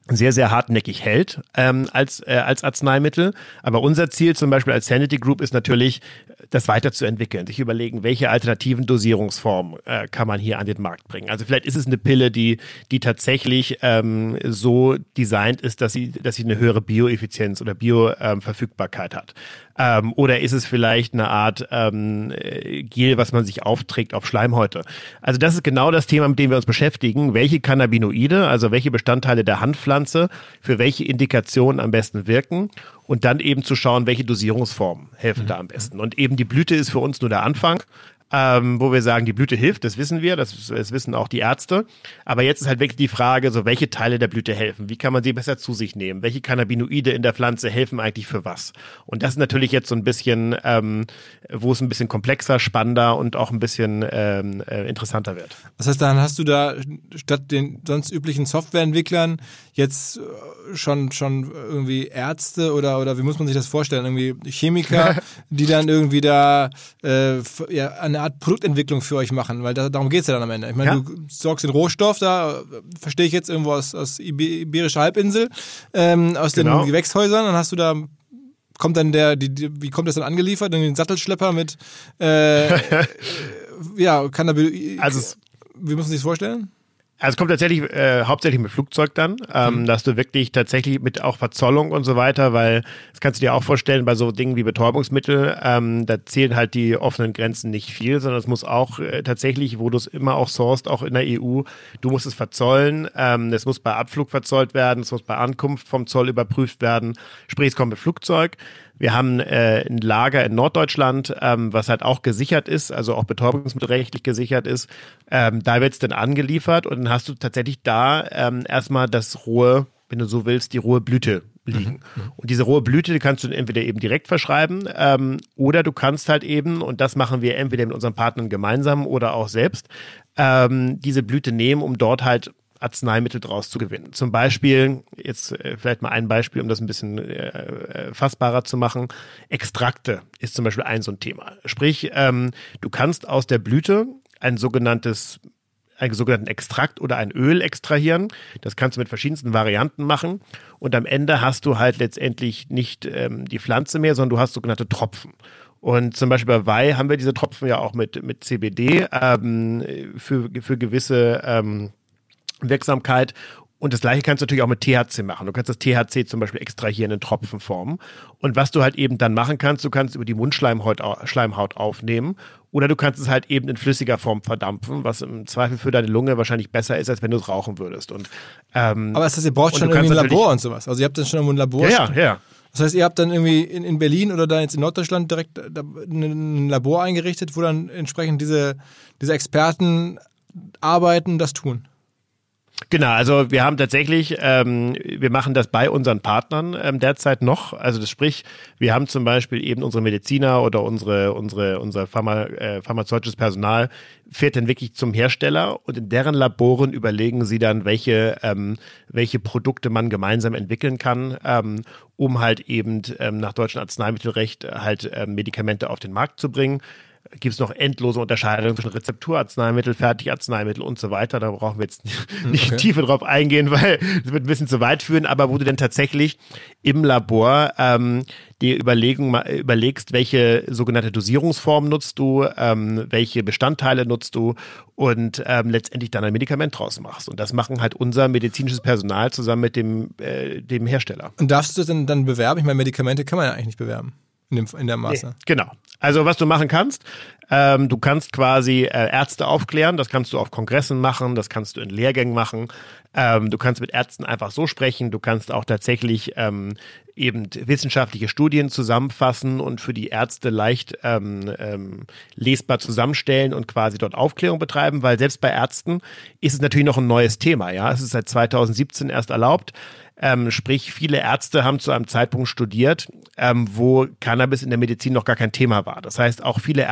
sehr, sehr hartnäckig hält ähm, als, äh, als Arzneimittel. Aber unser Ziel zum Beispiel als Sanity Group ist natürlich, das weiterzuentwickeln, sich überlegen, welche alternativen Dosierungsformen äh, kann man hier an den Markt bringen. Also vielleicht ist es eine Pille, die, die tatsächlich ähm, so designt ist, dass sie, dass sie eine höhere Bioeffizienz oder Bioverfügbarkeit ähm, hat. Ähm, oder ist es vielleicht eine Art ähm, Gel, was man sich aufträgt auf Schleimhäute? Also das ist genau das Thema, mit dem wir uns beschäftigen. Welche Cannabinoide, also welche Bestandteile der Handpflanze für welche Indikationen am besten wirken und dann eben zu schauen, welche Dosierungsformen helfen mhm. da am besten. Und eben die Blüte ist für uns nur der Anfang. Ähm, wo wir sagen, die Blüte hilft, das wissen wir, das, das wissen auch die Ärzte. Aber jetzt ist halt wirklich die Frage, so welche Teile der Blüte helfen? Wie kann man sie besser zu sich nehmen? Welche Cannabinoide in der Pflanze helfen eigentlich für was? Und das ist natürlich jetzt so ein bisschen, ähm, wo es ein bisschen komplexer, spannender und auch ein bisschen ähm, äh, interessanter wird. Das heißt, dann hast du da statt den sonst üblichen Softwareentwicklern jetzt schon schon irgendwie Ärzte oder oder wie muss man sich das vorstellen? Irgendwie Chemiker, die dann irgendwie da äh, ja, eine Art Produktentwicklung für euch machen, weil da, darum geht es ja dann am Ende. Ich meine, ja. du sorgst den Rohstoff, da verstehe ich jetzt irgendwo aus, aus Iberischer Halbinsel, ähm, aus genau. den Gewächshäusern, dann hast du da, kommt dann der, die, die, wie kommt das dann angeliefert? Dann den Sattelschlepper mit, äh, ja, kann da, also, wie muss man sich das vorstellen? Also es kommt tatsächlich äh, hauptsächlich mit Flugzeug dann, ähm, mhm. dass du wirklich tatsächlich mit auch Verzollung und so weiter, weil das kannst du dir auch vorstellen bei so Dingen wie Betäubungsmittel, ähm, da zählen halt die offenen Grenzen nicht viel, sondern es muss auch äh, tatsächlich, wo du es immer auch sourcest, auch in der E U, du musst es verzollen, ähm, es muss bei Abflug verzollt werden, es muss bei Ankunft vom Zoll überprüft werden, sprich es kommt mit Flugzeug. Wir haben äh, ein Lager in Norddeutschland, ähm, was halt auch gesichert ist, also auch betäubungsmittelrechtlich gesichert ist. Ähm, da wird es dann angeliefert und dann hast du tatsächlich da ähm, erstmal das rohe, wenn du so willst, die rohe Blüte liegen. Mhm. Und diese rohe Blüte, die kannst du entweder eben direkt verschreiben ähm, oder du kannst halt eben, und das machen wir entweder mit unseren Partnern gemeinsam oder auch selbst, ähm, diese Blüte nehmen, um dort halt Arzneimittel draus zu gewinnen. Zum Beispiel, jetzt äh, vielleicht mal ein Beispiel, um das ein bisschen äh, fassbarer zu machen. Extrakte ist zum Beispiel ein so ein Thema. Sprich, ähm, du kannst aus der Blüte ein sogenanntes einen sogenannten Extrakt oder ein Öl extrahieren. Das kannst du mit verschiedensten Varianten machen. Und am Ende hast du halt letztendlich nicht ähm, die Pflanze mehr, sondern du hast sogenannte Tropfen. Und zum Beispiel bei Weih haben wir diese Tropfen ja auch mit, mit C B D ähm, für, für gewisse ähm, Wirksamkeit. Und das Gleiche kannst du natürlich auch mit T H C machen. Du kannst das T H C zum Beispiel extrahieren in Tropfenform. Und was du halt eben dann machen kannst, du kannst über die Mundschleimhaut Schleimhaut aufnehmen oder du kannst es halt eben in flüssiger Form verdampfen, was im Zweifel für deine Lunge wahrscheinlich besser ist, als wenn du es rauchen würdest. Und, ähm, aber das heißt, ihr braucht schon irgendwie ein Labor und sowas. Also ihr habt dann schon ein Labor. Ja, ja, ja. Das heißt, ihr habt dann irgendwie in, in Berlin oder da jetzt in Norddeutschland direkt ein Labor eingerichtet, wo dann entsprechend diese, diese Experten arbeiten, das tun. Genau, also wir haben tatsächlich, ähm, wir machen das bei unseren Partnern ähm, derzeit noch. Also das sprich, wir haben zum Beispiel eben unsere Mediziner oder unsere unsere unser Pharma, äh, pharmazeutisches Personal fährt dann wirklich zum Hersteller und in deren Laboren überlegen sie dann, welche ähm, welche Produkte man gemeinsam entwickeln kann, ähm, um halt eben ähm, nach deutschem Arzneimittelrecht halt ähm, Medikamente auf den Markt zu bringen. Gibt es noch endlose Unterscheidungen zwischen Rezepturarzneimittel, Fertigarzneimittel und so weiter. Da brauchen wir jetzt nicht okay. tiefer drauf eingehen, weil das wird ein bisschen zu weit führen. Aber wo du dann tatsächlich im Labor ähm, dir Überlegung, überlegst, welche sogenannte Dosierungsform nutzt du, ähm, welche Bestandteile nutzt du und ähm, letztendlich dann ein Medikament draus machst. Und das machen halt unser medizinisches Personal zusammen mit dem, äh, dem Hersteller. Und darfst du das denn dann bewerben? Ich meine, Medikamente kann man ja eigentlich nicht bewerben. In, dem, in der Maße. Nee, genau. Also was du machen kannst, ähm, du kannst quasi äh, Ärzte aufklären, das kannst du auf Kongressen machen, das kannst du in Lehrgängen machen, ähm, du kannst mit Ärzten einfach so sprechen, du kannst auch tatsächlich ähm, eben wissenschaftliche Studien zusammenfassen und für die Ärzte leicht ähm, ähm, lesbar zusammenstellen und quasi dort Aufklärung betreiben, weil selbst bei Ärzten ist es natürlich noch ein neues Thema, ja, es ist seit zweitausendsiebzehn erst erlaubt. Ähm, sprich, viele Ärzte haben zu einem Zeitpunkt studiert, ähm, wo Cannabis in der Medizin noch gar kein Thema war. Das heißt, auch viele Ärzte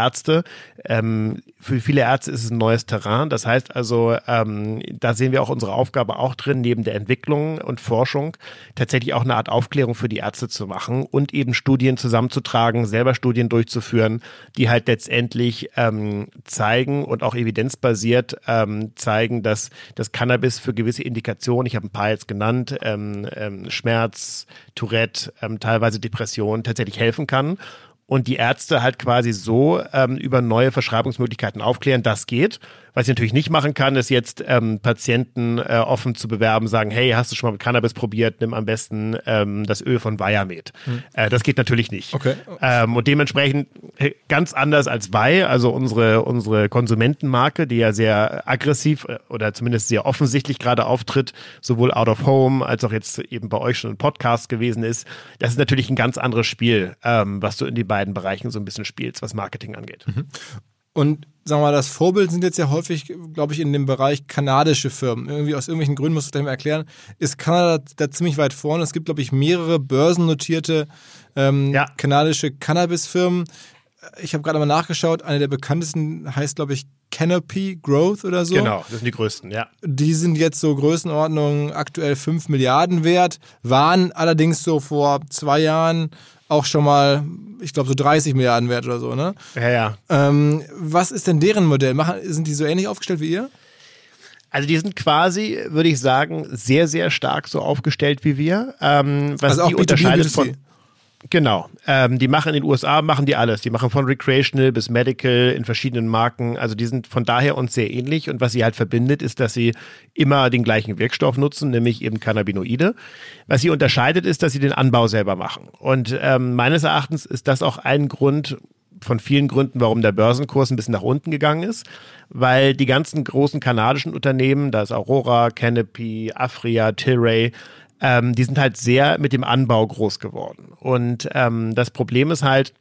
Ähm, für viele Ärzte ist es ein neues Terrain. Das heißt also, ähm, da sehen wir auch unsere Aufgabe auch drin, neben der Entwicklung und Forschung tatsächlich auch eine Art Aufklärung für die Ärzte zu machen und eben Studien zusammenzutragen, selber Studien durchzuführen, die halt letztendlich ähm, zeigen und auch evidenzbasiert ähm, zeigen, dass das Cannabis für gewisse Indikationen, ich habe ein paar jetzt genannt, ähm, ähm, Schmerz, Tourette, ähm, teilweise Depression, tatsächlich helfen kann. Und die Ärzte halt quasi so ähm, über neue Verschreibungsmöglichkeiten aufklären, das geht. Was ich natürlich nicht machen kann, ist jetzt ähm, Patienten äh, offen zu bewerben, sagen, hey, hast du schon mal mit Cannabis probiert, nimm am besten ähm, das Öl von Viamed. Hm. Äh, das geht natürlich nicht. Okay. Ähm, und dementsprechend ganz anders als Vi, also unsere, unsere Konsumentenmarke, die ja sehr aggressiv oder zumindest sehr offensichtlich gerade auftritt, sowohl out of home als auch jetzt eben bei euch schon im Podcast gewesen ist. Das ist natürlich ein ganz anderes Spiel, ähm, was du in die beiden Bereichen so ein bisschen spielst, was Marketing angeht. Mhm. Und sagen wir mal, das Vorbild sind jetzt ja häufig, glaube ich, in dem Bereich kanadische Firmen. Irgendwie aus irgendwelchen Gründen, musst du gleich mal erklären, ist Kanada da ziemlich weit vorne. Es gibt, glaube ich, mehrere börsennotierte ähm, ja. kanadische Cannabis-Firmen. Ich habe gerade mal nachgeschaut, eine der bekanntesten heißt, glaube ich, Canopy Growth oder so. Genau, das sind die größten, ja. Die sind jetzt so Größenordnung aktuell fünf Milliarden wert, waren allerdings so vor zwei Jahren auch schon mal, ich glaube, so dreißig Milliarden wert oder so, ne? Ja, ja. Ähm, was ist denn deren Modell? Machen, sind die so ähnlich aufgestellt wie ihr? Also die sind quasi, würde ich sagen, sehr, sehr stark so aufgestellt wie wir. Ähm, was also auch die unterscheidet B zwei B, von... Genau, ähm, die machen in den U S A, machen die alles. Die machen von Recreational bis Medical in verschiedenen Marken. Also die sind von daher uns sehr ähnlich. Und was sie halt verbindet, ist, dass sie immer den gleichen Wirkstoff nutzen, nämlich eben Cannabinoide. Was sie unterscheidet, ist, dass sie den Anbau selber machen. Und ähm, meines Erachtens ist das auch ein Grund von vielen Gründen, warum der Börsenkurs ein bisschen nach unten gegangen ist. Weil die ganzen großen kanadischen Unternehmen, da ist Aurora, Canopy, Afria, Tilray, Ähm, die sind halt sehr mit dem Anbau groß geworden. Und ähm, das Problem ist halt,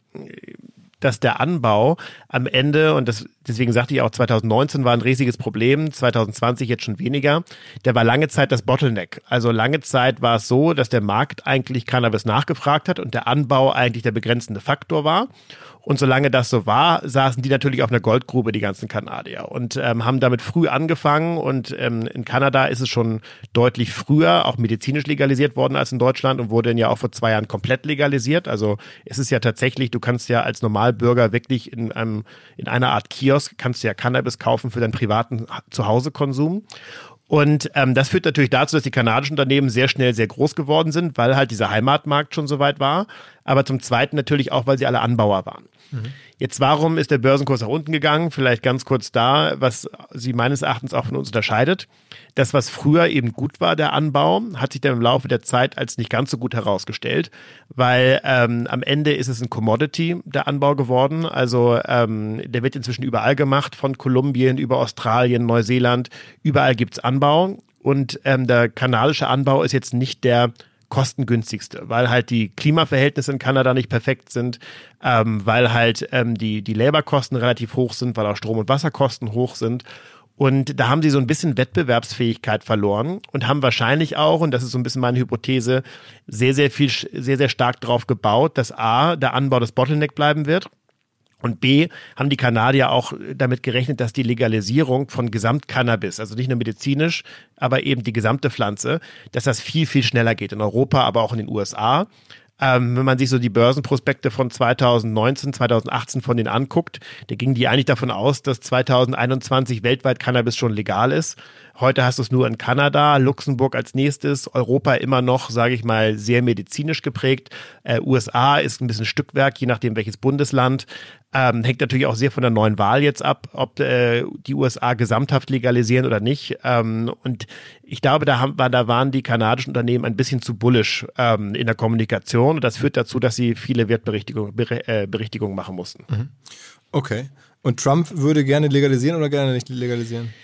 dass der Anbau am Ende, und das, deswegen sagte ich auch, zwanzig neunzehn war ein riesiges Problem, zwanzig zwanzig jetzt schon weniger, der war lange Zeit das Bottleneck. Also lange Zeit war es so, dass der Markt eigentlich Cannabis nachgefragt hat und der Anbau eigentlich der begrenzende Faktor war. Und solange das so war, saßen die natürlich auf einer Goldgrube, die ganzen Kanadier, und ähm, haben damit früh angefangen. Und ähm, in Kanada ist es schon deutlich früher auch medizinisch legalisiert worden als in Deutschland und wurde dann ja auch vor zwei Jahren komplett legalisiert. Also es ist ja tatsächlich, du kannst ja als Normalbürger wirklich in einem in einer Art Kiosk, kannst du ja Cannabis kaufen für deinen privaten Zuhausekonsum. Und ähm, das führt natürlich dazu, dass die kanadischen Unternehmen sehr schnell sehr groß geworden sind, weil halt dieser Heimatmarkt schon so weit war. Aber zum Zweiten natürlich auch, weil sie alle Anbauer waren. Mhm. Jetzt, warum ist der Börsenkurs nach unten gegangen? Vielleicht ganz kurz da, was sie meines Erachtens auch von uns unterscheidet. Das, was früher eben gut war, der Anbau, hat sich dann im Laufe der Zeit als nicht ganz so gut herausgestellt, weil ähm, am Ende ist es ein Commodity, der Anbau geworden. Also ähm, der wird inzwischen überall gemacht, von Kolumbien über Australien, Neuseeland, überall gibt's Anbau. Und ähm, der kanadische Anbau ist jetzt nicht der kostengünstigste, weil halt die Klimaverhältnisse in Kanada nicht perfekt sind, ähm, weil halt ähm, die, die Laborkosten relativ hoch sind, weil auch Strom- und Wasserkosten hoch sind. Und da haben sie so ein bisschen Wettbewerbsfähigkeit verloren und haben wahrscheinlich auch, und das ist so ein bisschen meine Hypothese, sehr, sehr viel, sehr, sehr stark drauf gebaut, dass A, der Anbau das Bottleneck bleiben wird. Und B, haben die Kanadier auch damit gerechnet, dass die Legalisierung von Gesamtcannabis, also nicht nur medizinisch, aber eben die gesamte Pflanze, dass das viel, viel schneller geht in Europa, aber auch in den U S A. Ähm, wenn man sich so die Börsenprospekte von zwanzig neunzehn, zwanzig achtzehn von denen anguckt, da gingen die eigentlich davon aus, dass zwanzig einundzwanzig weltweit Cannabis schon legal ist. Heute hast du es nur in Kanada, Luxemburg als nächstes, Europa immer noch, sage ich mal, sehr medizinisch geprägt. Äh, U S A ist ein bisschen Stückwerk, je nachdem welches Bundesland. Ähm, hängt natürlich auch sehr von der neuen Wahl jetzt ab, ob äh, die U S A gesamthaft legalisieren oder nicht. Ähm, und ich glaube, da, haben, da waren die kanadischen Unternehmen ein bisschen zu bullish ähm, in der Kommunikation. Und das führt dazu, dass sie viele Wertberichtigungen Ber- äh, Berichtigungen machen mussten. Okay. Und Trump würde gerne legalisieren oder gerne nicht legalisieren?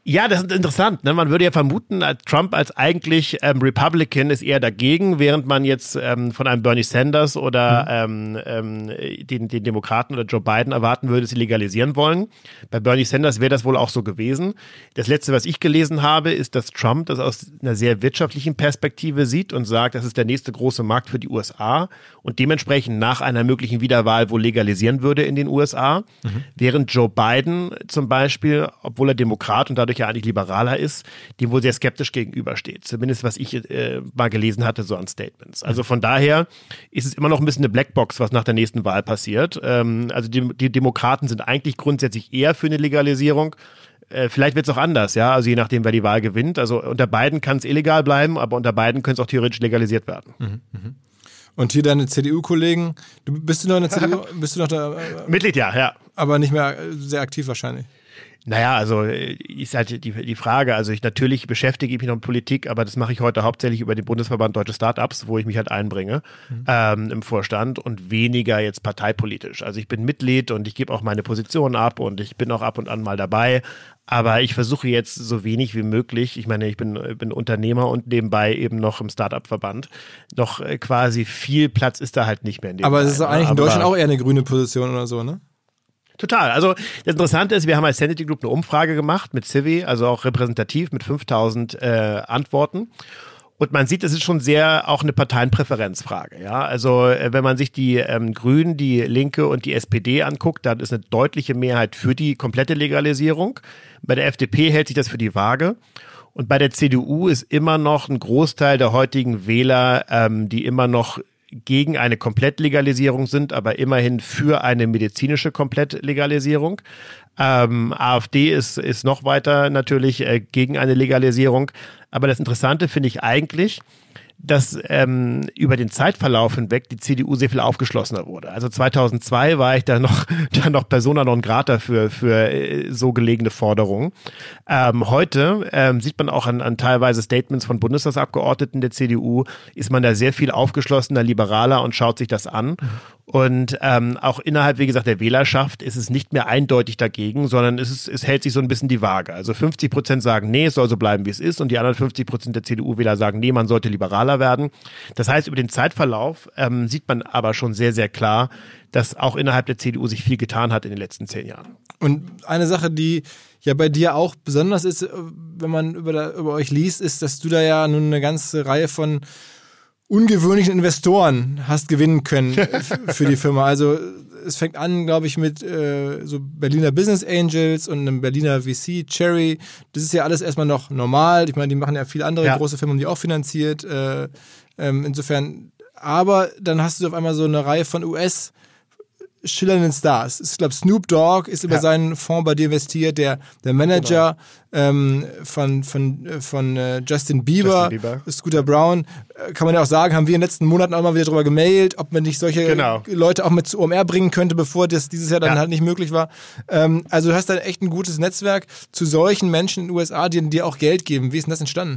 Ja, das ist interessant. Ne? Man würde ja vermuten, Trump als eigentlich ähm, Republican ist eher dagegen, während man jetzt ähm, von einem Bernie Sanders oder mhm. ähm, ähm, den, den Demokraten oder Joe Biden erwarten würde, dass sie legalisieren wollen. Bei Bernie Sanders wäre das wohl auch so gewesen. Das Letzte, was ich gelesen habe, ist, dass Trump das aus einer sehr wirtschaftlichen Perspektive sieht und sagt, das ist der nächste große Markt für die U S A und dementsprechend nach einer möglichen Wiederwahl wohl legalisieren würde in den U S A. Mhm. Während Joe Biden zum Beispiel, obwohl er Demokrat und dadurch ja eigentlich liberaler ist, dem wohl sehr skeptisch gegenübersteht. Zumindest was ich äh, mal gelesen hatte, so an Statements. Also von daher ist es immer noch ein bisschen eine Blackbox, was nach der nächsten Wahl passiert. Ähm, also die, die Demokraten sind eigentlich grundsätzlich eher für eine Legalisierung. Äh, vielleicht wird es auch anders, ja, also je nachdem, wer die Wahl gewinnt. Also unter beiden kann es illegal bleiben, aber unter beiden könnte es auch theoretisch legalisiert werden. Mhm, mh. Und hier deine C D U-Kollegen, du bist du noch in der C D U? Bist du noch da? Äh, Mitglied, ja, ja. Aber nicht mehr sehr aktiv wahrscheinlich. Naja, also ist halt die, die Frage, also ich natürlich beschäftige ich mich noch mit Politik, aber das mache ich heute hauptsächlich über den Bundesverband Deutsche Startups, wo ich mich halt einbringe mhm. ähm, im Vorstand und weniger jetzt parteipolitisch. Also ich bin Mitglied und ich gebe auch meine Position ab und ich bin auch ab und an mal dabei, aber ich versuche jetzt so wenig wie möglich, ich meine, ich bin, bin Unternehmer und nebenbei eben noch im Startup-Verband, noch quasi viel Platz ist da halt nicht mehr in dem Aber es ist Fall, eigentlich ne? in Deutschland auch eher eine grüne Position oder so, ne? Total. Also das Interessante ist, wir haben als Sanity Group eine Umfrage gemacht mit Civi, also auch repräsentativ mit fünftausend äh, Antworten. Und man sieht, es ist schon sehr auch eine Parteienpräferenzfrage. Ja? Also äh, wenn man sich die ähm, Grünen, die Linke und die S P D anguckt, dann ist eine deutliche Mehrheit für die komplette Legalisierung. Bei der F D P hält sich das für die Waage. Und bei der C D U ist immer noch ein Großteil der heutigen Wähler, ähm, die immer noch gegen eine Komplettlegalisierung sind, aber immerhin für eine medizinische Komplettlegalisierung. Ähm, AfD ist, ist noch weiter natürlich äh, gegen eine Legalisierung. Aber das Interessante finde ich eigentlich, dass ähm, über den Zeitverlauf hinweg die C D U sehr viel aufgeschlossener wurde. Also zweitausendzwei war ich da noch, da noch persona non grata für, für äh, so gelegene Forderungen. Ähm, heute ähm, sieht man auch an, an teilweise Statements von Bundestagsabgeordneten der C D U, ist man da sehr viel aufgeschlossener, liberaler und schaut sich das an. Und ähm, auch innerhalb, wie gesagt, der Wählerschaft ist es nicht mehr eindeutig dagegen, sondern es, ist, es hält sich so ein bisschen die Waage. Also fünfzig Prozent sagen, nee, es soll so bleiben, wie es ist. Und die anderen fünfzig Prozent der C D U-Wähler sagen, nee, man sollte liberaler werden. Das heißt, über den Zeitverlauf ähm, sieht man aber schon sehr, sehr klar, dass auch innerhalb der C D U sich viel getan hat in den letzten zehn Jahren. Und eine Sache, die ja bei dir auch besonders ist, wenn man über, da, über euch liest, ist, dass du da ja nun eine ganze Reihe von ungewöhnlichen Investoren hast gewinnen können für die Firma. Also es fängt an, glaube ich, mit äh, so Berliner Business Angels und einem Berliner V C, Cherry. Das ist ja alles erstmal noch normal. Ich meine, die machen ja viele andere ja. große Firmen, die auch finanziert. Äh, ähm, insofern, aber dann hast du auf einmal so eine Reihe von U S schillernden Stars. Ich glaube, Snoop Dogg ist über ja. seinen Fonds bei dir investiert, der, der Manager genau. ähm, von, von, von äh, Justin Bieber, Justin Bieber, Scooter Brown, äh, kann man ja auch sagen, haben wir in den letzten Monaten auch mal wieder drüber gemailt, ob man nicht solche genau. Leute auch mit zu O M R bringen könnte, bevor das dieses Jahr dann ja. halt nicht möglich war. Ähm, also du hast da echt ein gutes Netzwerk zu solchen Menschen in den U S A, die dir auch Geld geben. Wie ist denn das entstanden?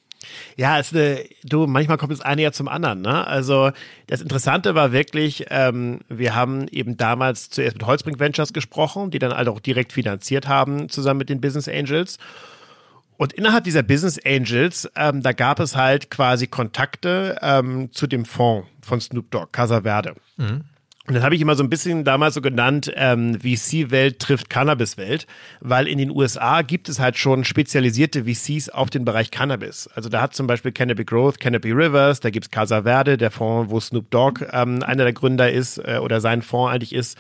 Ja, es ist eine, du, manchmal kommt das eine ja zum anderen, ne? Also das Interessante war wirklich, ähm, wir haben eben damals zuerst mit Holzbrink Ventures gesprochen, die dann halt auch direkt finanziert haben, zusammen mit den Business Angels. Und innerhalb dieser Business Angels, ähm, da gab es halt quasi Kontakte ähm, zu dem Fonds von Snoop Dogg, Casa Verde. Mhm. Und das habe ich immer so ein bisschen damals so genannt, ähm, V C-Welt trifft Cannabis-Welt, weil in den U S A gibt es halt schon spezialisierte V Cs auf den Bereich Cannabis. Also da hat zum Beispiel Canopy Growth, Canopy Rivers, da gibt's Casa Verde, der Fonds, wo Snoop Dogg ähm, einer der Gründer ist äh, oder sein Fonds eigentlich ist.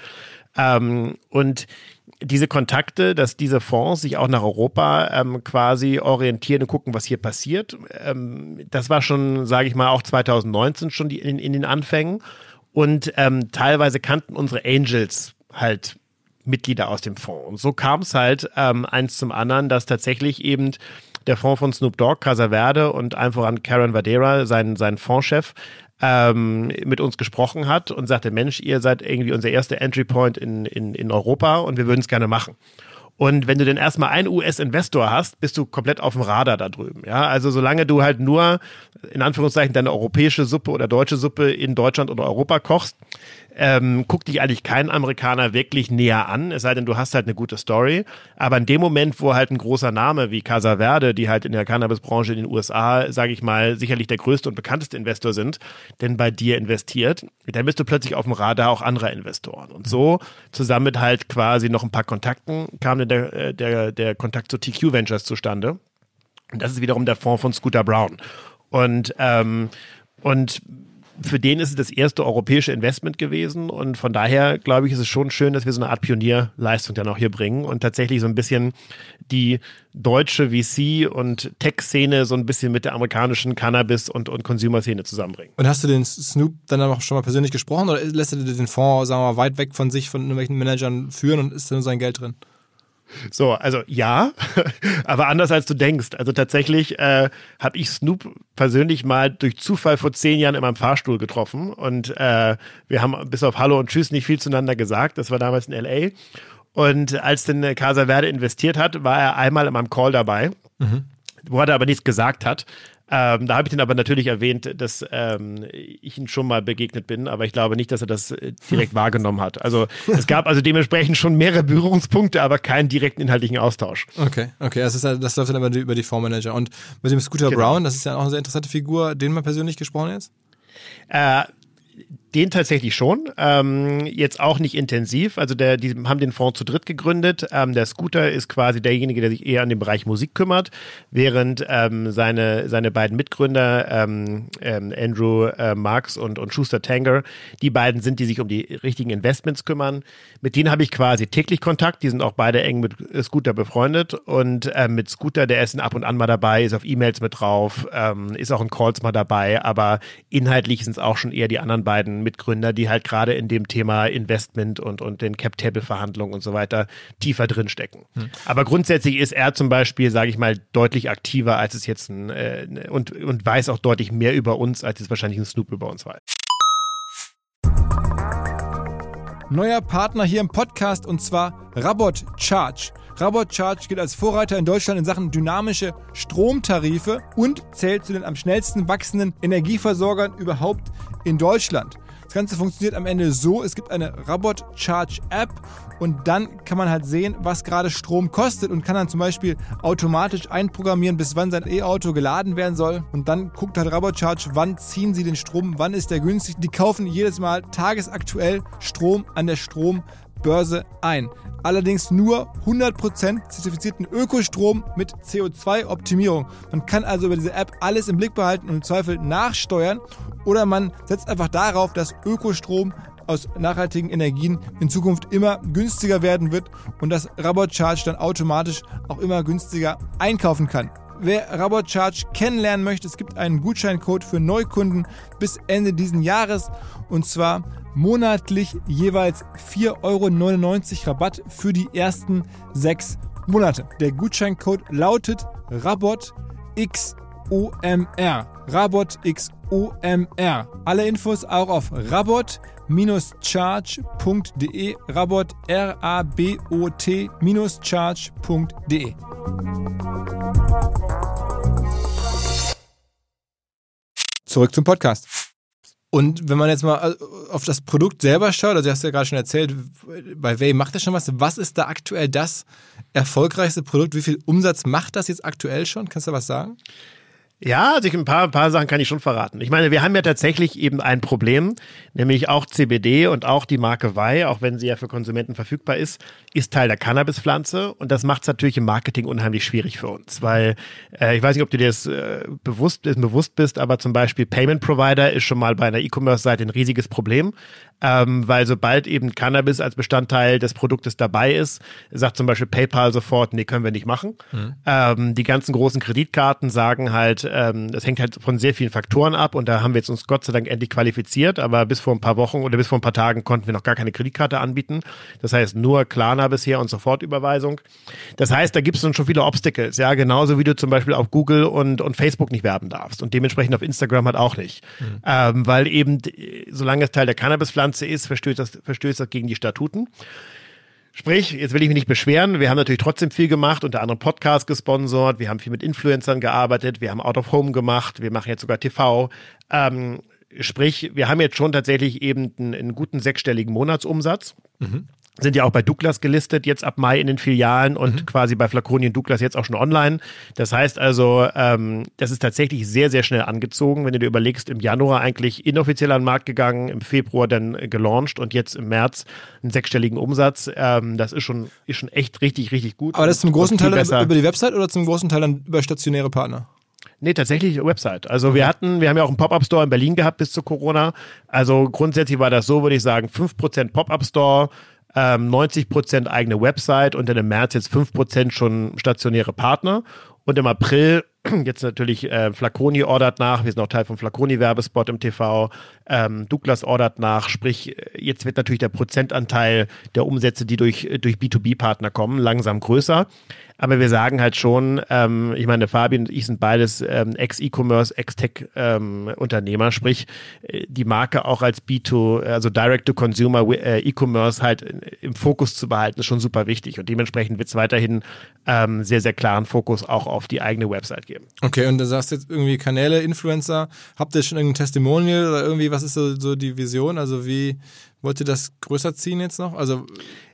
Ähm, und diese Kontakte, dass diese Fonds sich auch nach Europa ähm, quasi orientieren und gucken, was hier passiert, ähm, das war schon, sage ich mal, auch zwanzig neunzehn schon die, in, in den Anfängen. Und ähm, teilweise kannten unsere Angels halt Mitglieder aus dem Fonds. Und so kam es halt ähm, eins zum anderen, dass tatsächlich eben der Fonds von Snoop Dogg, Casa Verde und einfach an Karen Vadera, sein, sein Fondschef, ähm, mit uns gesprochen hat und sagte, Mensch, ihr seid irgendwie unser erster Entry Point in, in, in Europa und wir würden es gerne machen. Und wenn du dann erstmal einen U S-Investor hast, bist du komplett auf dem Radar da drüben. Ja, also solange du halt nur, in Anführungszeichen deine europäische Suppe oder deutsche Suppe in Deutschland oder Europa kochst, ähm, guckt dich eigentlich kein Amerikaner wirklich näher an, es sei denn, du hast halt eine gute Story. Aber in dem Moment, wo halt ein großer Name wie Casa Verde, die halt in der Cannabisbranche in den U S A, sage ich mal, sicherlich der größte und bekannteste Investor sind, denn bei dir investiert, dann bist du plötzlich auf dem Radar auch anderer Investoren. Und so, zusammen mit halt quasi noch ein paar Kontakten, kam dann der, der, der Kontakt zu T Q Ventures zustande. Und das ist wiederum der Fonds von Scooter Braun. Und, ähm, und für den ist es das erste europäische Investment gewesen und von daher, glaube ich, ist es schon schön, dass wir so eine Art Pionierleistung dann auch hier bringen und tatsächlich so ein bisschen die deutsche V C- und Tech-Szene so ein bisschen mit der amerikanischen Cannabis- und, und Consumer-Szene zusammenbringen. Und hast du den Snoop dann auch schon mal persönlich gesprochen oder lässt er den Fonds, sagen wir mal, weit weg von sich, von irgendwelchen Managern führen und ist da nur sein Geld drin? So, also ja, aber anders als du denkst. Also tatsächlich äh, habe ich Snoop persönlich mal durch Zufall vor zehn Jahren in meinem Fahrstuhl getroffen und äh, wir haben bis auf Hallo und Tschüss nicht viel zueinander gesagt. Das war damals in L A. Und als dann Casa Verde investiert hat, war er einmal in meinem Call dabei, mhm. wo er aber nichts gesagt hat. Ähm, da habe ich ihn aber natürlich erwähnt, dass ähm, ich ihm schon mal begegnet bin, aber ich glaube nicht, dass er das äh, direkt hm. wahrgenommen hat. Also es gab also dementsprechend schon mehrere Berührungspunkte, aber keinen direkten inhaltlichen Austausch. Okay, okay, das, ist, das läuft dann über die, über die Fondsmanager. Und mit dem Scooter genau. Braun, das ist ja auch eine sehr interessante Figur, den mal persönlich gesprochen jetzt? Äh, Den tatsächlich schon, ähm, jetzt auch nicht intensiv, also der, die haben den Fonds zu dritt gegründet, ähm, der Scooter ist quasi derjenige, der sich eher an den Bereich Musik kümmert, während ähm, seine, seine beiden Mitgründer, ähm, ähm, Andrew äh, Marks und, und Schuster Tanger, die beiden sind, die sich um die richtigen Investments kümmern, mit denen habe ich quasi täglich Kontakt, die sind auch beide eng mit Scooter befreundet und ähm, mit Scooter, der ist ab und an mal dabei, ist auf E-Mails mit drauf, ähm, ist auch in Calls mal dabei, aber inhaltlich sind es auch schon eher die anderen beiden Mitgründer, die halt gerade in dem Thema Investment und, und den Cap-Table-Verhandlungen und so weiter tiefer drin stecken. Hm. Aber grundsätzlich ist er zum Beispiel, sage ich mal, deutlich aktiver als es jetzt ein, äh, und, und weiß auch deutlich mehr über uns, als es wahrscheinlich ein Snoop über uns weiß. Neuer Partner hier im Podcast und zwar Rabot Charge. Rabot Charge gilt als Vorreiter in Deutschland in Sachen dynamische Stromtarife und zählt zu den am schnellsten wachsenden Energieversorgern überhaupt in Deutschland. Das Ganze funktioniert am Ende so, es gibt eine Rabot Charge App und dann kann man halt sehen, was gerade Strom kostet und kann dann zum Beispiel automatisch einprogrammieren, bis wann sein E-Auto geladen werden soll. Und dann guckt halt Rabot Charge, wann ziehen sie den Strom, wann ist der günstig. Die kaufen jedes Mal tagesaktuell Strom an der Strombörse ein. Allerdings nur hundert Prozent zertifizierten Ökostrom mit C O zwei Optimierung. Man kann also über diese App alles im Blick behalten und im Zweifel nachsteuern oder man setzt einfach darauf, dass Ökostrom aus nachhaltigen Energien in Zukunft immer günstiger werden wird und dass Rabot Charge dann automatisch auch immer günstiger einkaufen kann. Wer Rabot Charge kennenlernen möchte, es gibt einen Gutscheincode für Neukunden bis Ende diesen Jahres und zwar monatlich jeweils vier Euro neunundneunzig Rabatt für die ersten sechs Monate. Der Gutscheincode lautet RABOT X O M R. RABOT X O M R. Alle Infos auch auf rabot charge punkt de. Rabot R A B O T charge punkt de. Zurück zum Podcast. Und wenn man jetzt mal auf das Produkt selber schaut, also du hast ja gerade schon erzählt, bei Vape macht das schon was. Was ist da aktuell das erfolgreichste Produkt? Wie viel Umsatz macht das jetzt aktuell schon? Kannst du was sagen? Ja, also ich, ein, paar, ein paar Sachen kann ich schon verraten. Ich meine, wir haben ja tatsächlich eben ein Problem, nämlich auch C B D und auch die Marke Vai, auch wenn sie ja für Konsumenten verfügbar ist, ist Teil der Cannabispflanze und das macht es natürlich im Marketing unheimlich schwierig für uns, weil äh, ich weiß nicht, ob du dir das äh, bewusst, bewusst bist, aber zum Beispiel Payment Provider ist schon mal bei einer E-Commerce-Seite ein riesiges Problem, ähm, weil sobald eben Cannabis als Bestandteil des Produktes dabei ist, sagt zum Beispiel PayPal sofort, nee, können wir nicht machen. Mhm. Ähm, die ganzen großen Kreditkarten sagen halt, ähm, das hängt halt von sehr vielen Faktoren ab und da haben wir jetzt uns Gott sei Dank endlich qualifiziert, aber bis vor ein paar Wochen oder bis vor ein paar Tagen konnten wir noch gar keine Kreditkarte anbieten. Das heißt nur Klarna bisher und Sofortüberweisung. Das heißt, da gibt es dann schon viele Obstacles, ja, genauso wie du zum Beispiel auf Google und, und Facebook nicht werben darfst und dementsprechend auf Instagram halt auch nicht. Mhm. Ähm, weil eben, solange es Teil der Cannabispflanze ist, verstößt das, verstößt das gegen die Statuten. Sprich, jetzt will ich mich nicht beschweren, wir haben natürlich trotzdem viel gemacht, unter anderem Podcasts gesponsert, wir haben viel mit Influencern gearbeitet, wir haben Out of Home gemacht, wir machen jetzt sogar T V. Ähm, sprich, wir haben jetzt schon tatsächlich eben einen, einen guten sechsstelligen Monatsumsatz. Mhm. Sind ja auch bei Douglas gelistet, jetzt ab Mai in den Filialen und mhm. quasi bei Flaconi und Douglas jetzt auch schon online. Das heißt also, ähm, das ist tatsächlich sehr, sehr schnell angezogen. Wenn du dir überlegst, im Januar eigentlich inoffiziell an den Markt gegangen, im Februar dann gelauncht und jetzt im März einen sechsstelligen Umsatz. Ähm, das ist schon, ist schon echt richtig, richtig gut. Aber das ist zum großen Teil dann über die Website oder zum großen Teil dann über stationäre Partner? Nee, tatsächlich Website. Also okay. wir hatten, wir haben ja auch einen Pop-Up-Store in Berlin gehabt bis zu Corona. Also grundsätzlich war das so, würde ich sagen, fünf Prozent Pop-Up-Store, ähm, neunzig Prozent eigene Website und dann im März jetzt fünf Prozent schon stationäre Partner. Und im April jetzt natürlich äh, Flaconi ordert nach, wir sind auch Teil vom Flaconi-Werbespot im T V, ähm, Douglas ordert nach, sprich jetzt wird natürlich der Prozentanteil der Umsätze, die durch, durch B zwei B-Partner kommen, langsam größer. Aber wir sagen halt schon, ähm, ich meine, Fabian und ich sind beides ähm, Ex-E-Commerce, Ex-Tech-Unternehmer, ähm, sprich die Marke auch als B zwei, also Direct-to-Consumer äh, E-Commerce halt im Fokus zu behalten, ist schon super wichtig. Und dementsprechend wird es weiterhin ähm, sehr, sehr klaren Fokus auch auf die eigene Website geben. Okay, und du sagst jetzt irgendwie Kanäle, Influencer, habt ihr schon irgendein Testimonial oder irgendwie, was ist so, so die Vision? Also wie wollt ihr das größer ziehen jetzt noch? Also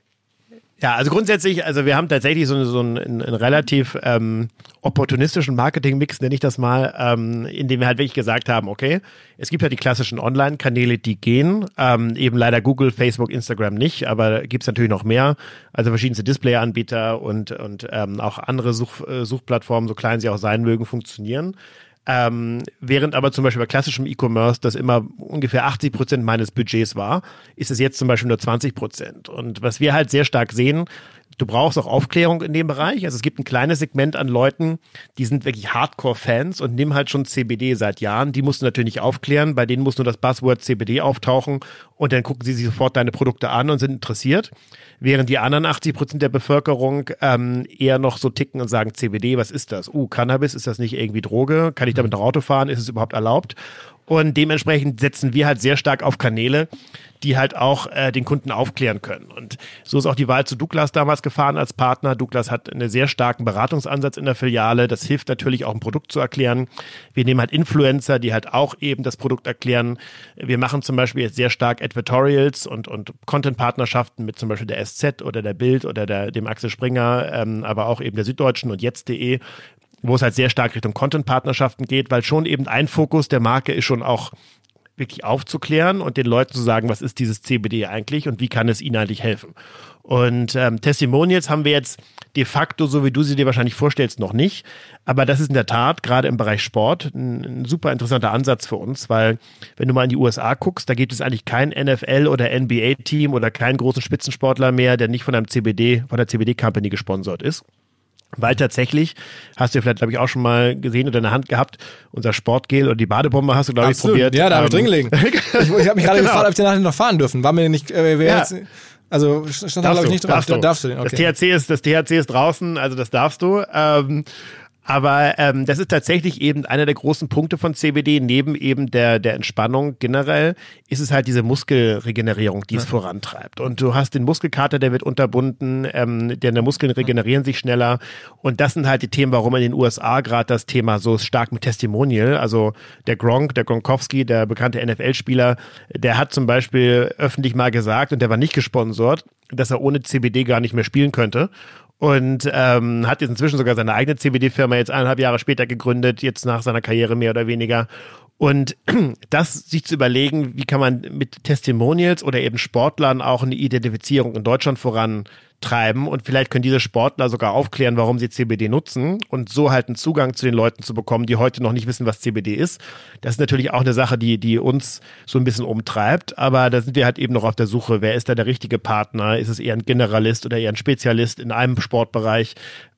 Ja, also grundsätzlich, also wir haben tatsächlich so, so einen, einen relativ ähm, opportunistischen Marketing-Mix, nenne ich das mal, ähm, in dem wir halt wirklich gesagt haben, okay, es gibt ja die klassischen Online-Kanäle, die gehen, ähm, eben leider Google, Facebook, Instagram nicht, aber gibt es natürlich noch mehr, also verschiedenste Display-Anbieter und, und ähm, auch andere Such, äh, Suchplattformen, so klein sie auch sein mögen, funktionieren. Ähm, während aber zum Beispiel bei klassischem E-Commerce das immer ungefähr achtzig Prozent meines Budgets war, ist es jetzt zum Beispiel nur zwanzig Prozent. Und was wir halt sehr stark sehen, du brauchst auch Aufklärung in dem Bereich. Also es gibt ein kleines Segment an Leuten, die sind wirklich Hardcore-Fans und nehmen halt schon C B D seit Jahren. Die musst du natürlich nicht aufklären, bei denen muss nur das Buzzword C B D auftauchen und dann gucken sie sich sofort deine Produkte an und sind interessiert. Während die anderen achtzig Prozent der Bevölkerung ähm, eher noch so ticken und sagen, C B D, was ist das? Uh, Cannabis, ist das nicht irgendwie Droge? Kann ich damit noch Auto fahren? Ist es überhaupt erlaubt? Und dementsprechend setzen wir halt sehr stark auf Kanäle, die halt auch äh, den Kunden aufklären können. Und so ist auch die Wahl zu Douglas damals gefahren als Partner. Douglas hat einen sehr starken Beratungsansatz in der Filiale. Das hilft natürlich auch, ein Produkt zu erklären. Wir nehmen halt Influencer, die halt auch eben das Produkt erklären. Wir machen zum Beispiel jetzt sehr stark Advertorials und, und Content-Partnerschaften mit zum Beispiel der S Z oder der Bild oder der, dem Axel Springer, ähm, aber auch eben der Süddeutschen und jetzt punkt de, wo es halt sehr stark Richtung Content-Partnerschaften geht, weil schon eben ein Fokus der Marke ist schon auch wirklich aufzuklären und den Leuten zu sagen, was ist dieses C B D eigentlich und wie kann es ihnen eigentlich helfen. Und ähm, Testimonials haben wir jetzt de facto, so wie du sie dir wahrscheinlich vorstellst, noch nicht. Aber das ist in der Tat gerade im Bereich Sport ein, ein super interessanter Ansatz für uns, weil wenn du mal in die U S A guckst, da gibt es eigentlich kein N F L oder N B A-Team oder keinen großen Spitzensportler mehr, der nicht von einem C B D, von der C B D-Company gesponsert ist. Weil tatsächlich, hast du ja vielleicht, glaube ich, auch schon mal gesehen oder in der Hand gehabt, unser Sportgel oder die Badebombe hast du, glaube ich, probiert. Ja, da habe ich drin gelegen. Ich, ich habe mich gerade genau. gefragt, ob ich den nachher noch fahren dürfen. War mir nicht, äh, wer ja. jetzt, also stand da, glaube ich, nicht drauf. Darfst du, darfst du den? Okay. Das T H C ist, das T H C ist draußen, also das darfst du. Ähm, Aber ähm, das ist tatsächlich eben einer der großen Punkte von C B D, neben eben der, der Entspannung generell, ist es halt diese Muskelregenerierung, die ja. es vorantreibt. Und du hast den Muskelkater, der wird unterbunden, ähm, deine Muskeln regenerieren sich schneller. Und das sind halt die Themen, warum in den U S A gerade das Thema so stark mit Testimonial, also der Gronk, der Gronkowski, der bekannte N F L-Spieler, der hat zum Beispiel öffentlich mal gesagt, und der war nicht gesponsert, dass er ohne C B D gar nicht mehr spielen könnte. Und ähm, hat jetzt inzwischen sogar seine eigene C B D-Firma jetzt eineinhalb Jahre später gegründet, jetzt nach seiner Karriere mehr oder weniger. Und das sich zu überlegen, wie kann man mit Testimonials oder eben Sportlern auch eine Identifizierung in Deutschland vorantreiben und vielleicht können diese Sportler sogar aufklären, warum sie C B D nutzen und so halt einen Zugang zu den Leuten zu bekommen, die heute noch nicht wissen, was C B D ist. Das ist natürlich auch eine Sache, die, die uns so ein bisschen umtreibt, aber da sind wir halt eben noch auf der Suche, wer ist da der richtige Partner? Ist es eher ein Generalist oder eher ein Spezialist in einem Sportbereich?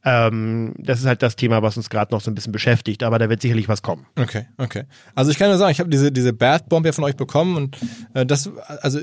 Ähm, das ist halt das Thema, was uns gerade noch so ein bisschen beschäftigt, aber da wird sicherlich was kommen. Okay, okay. Also ich kann nur sagen, ich habe diese, diese Bad Bomb ja von euch bekommen und äh, das, also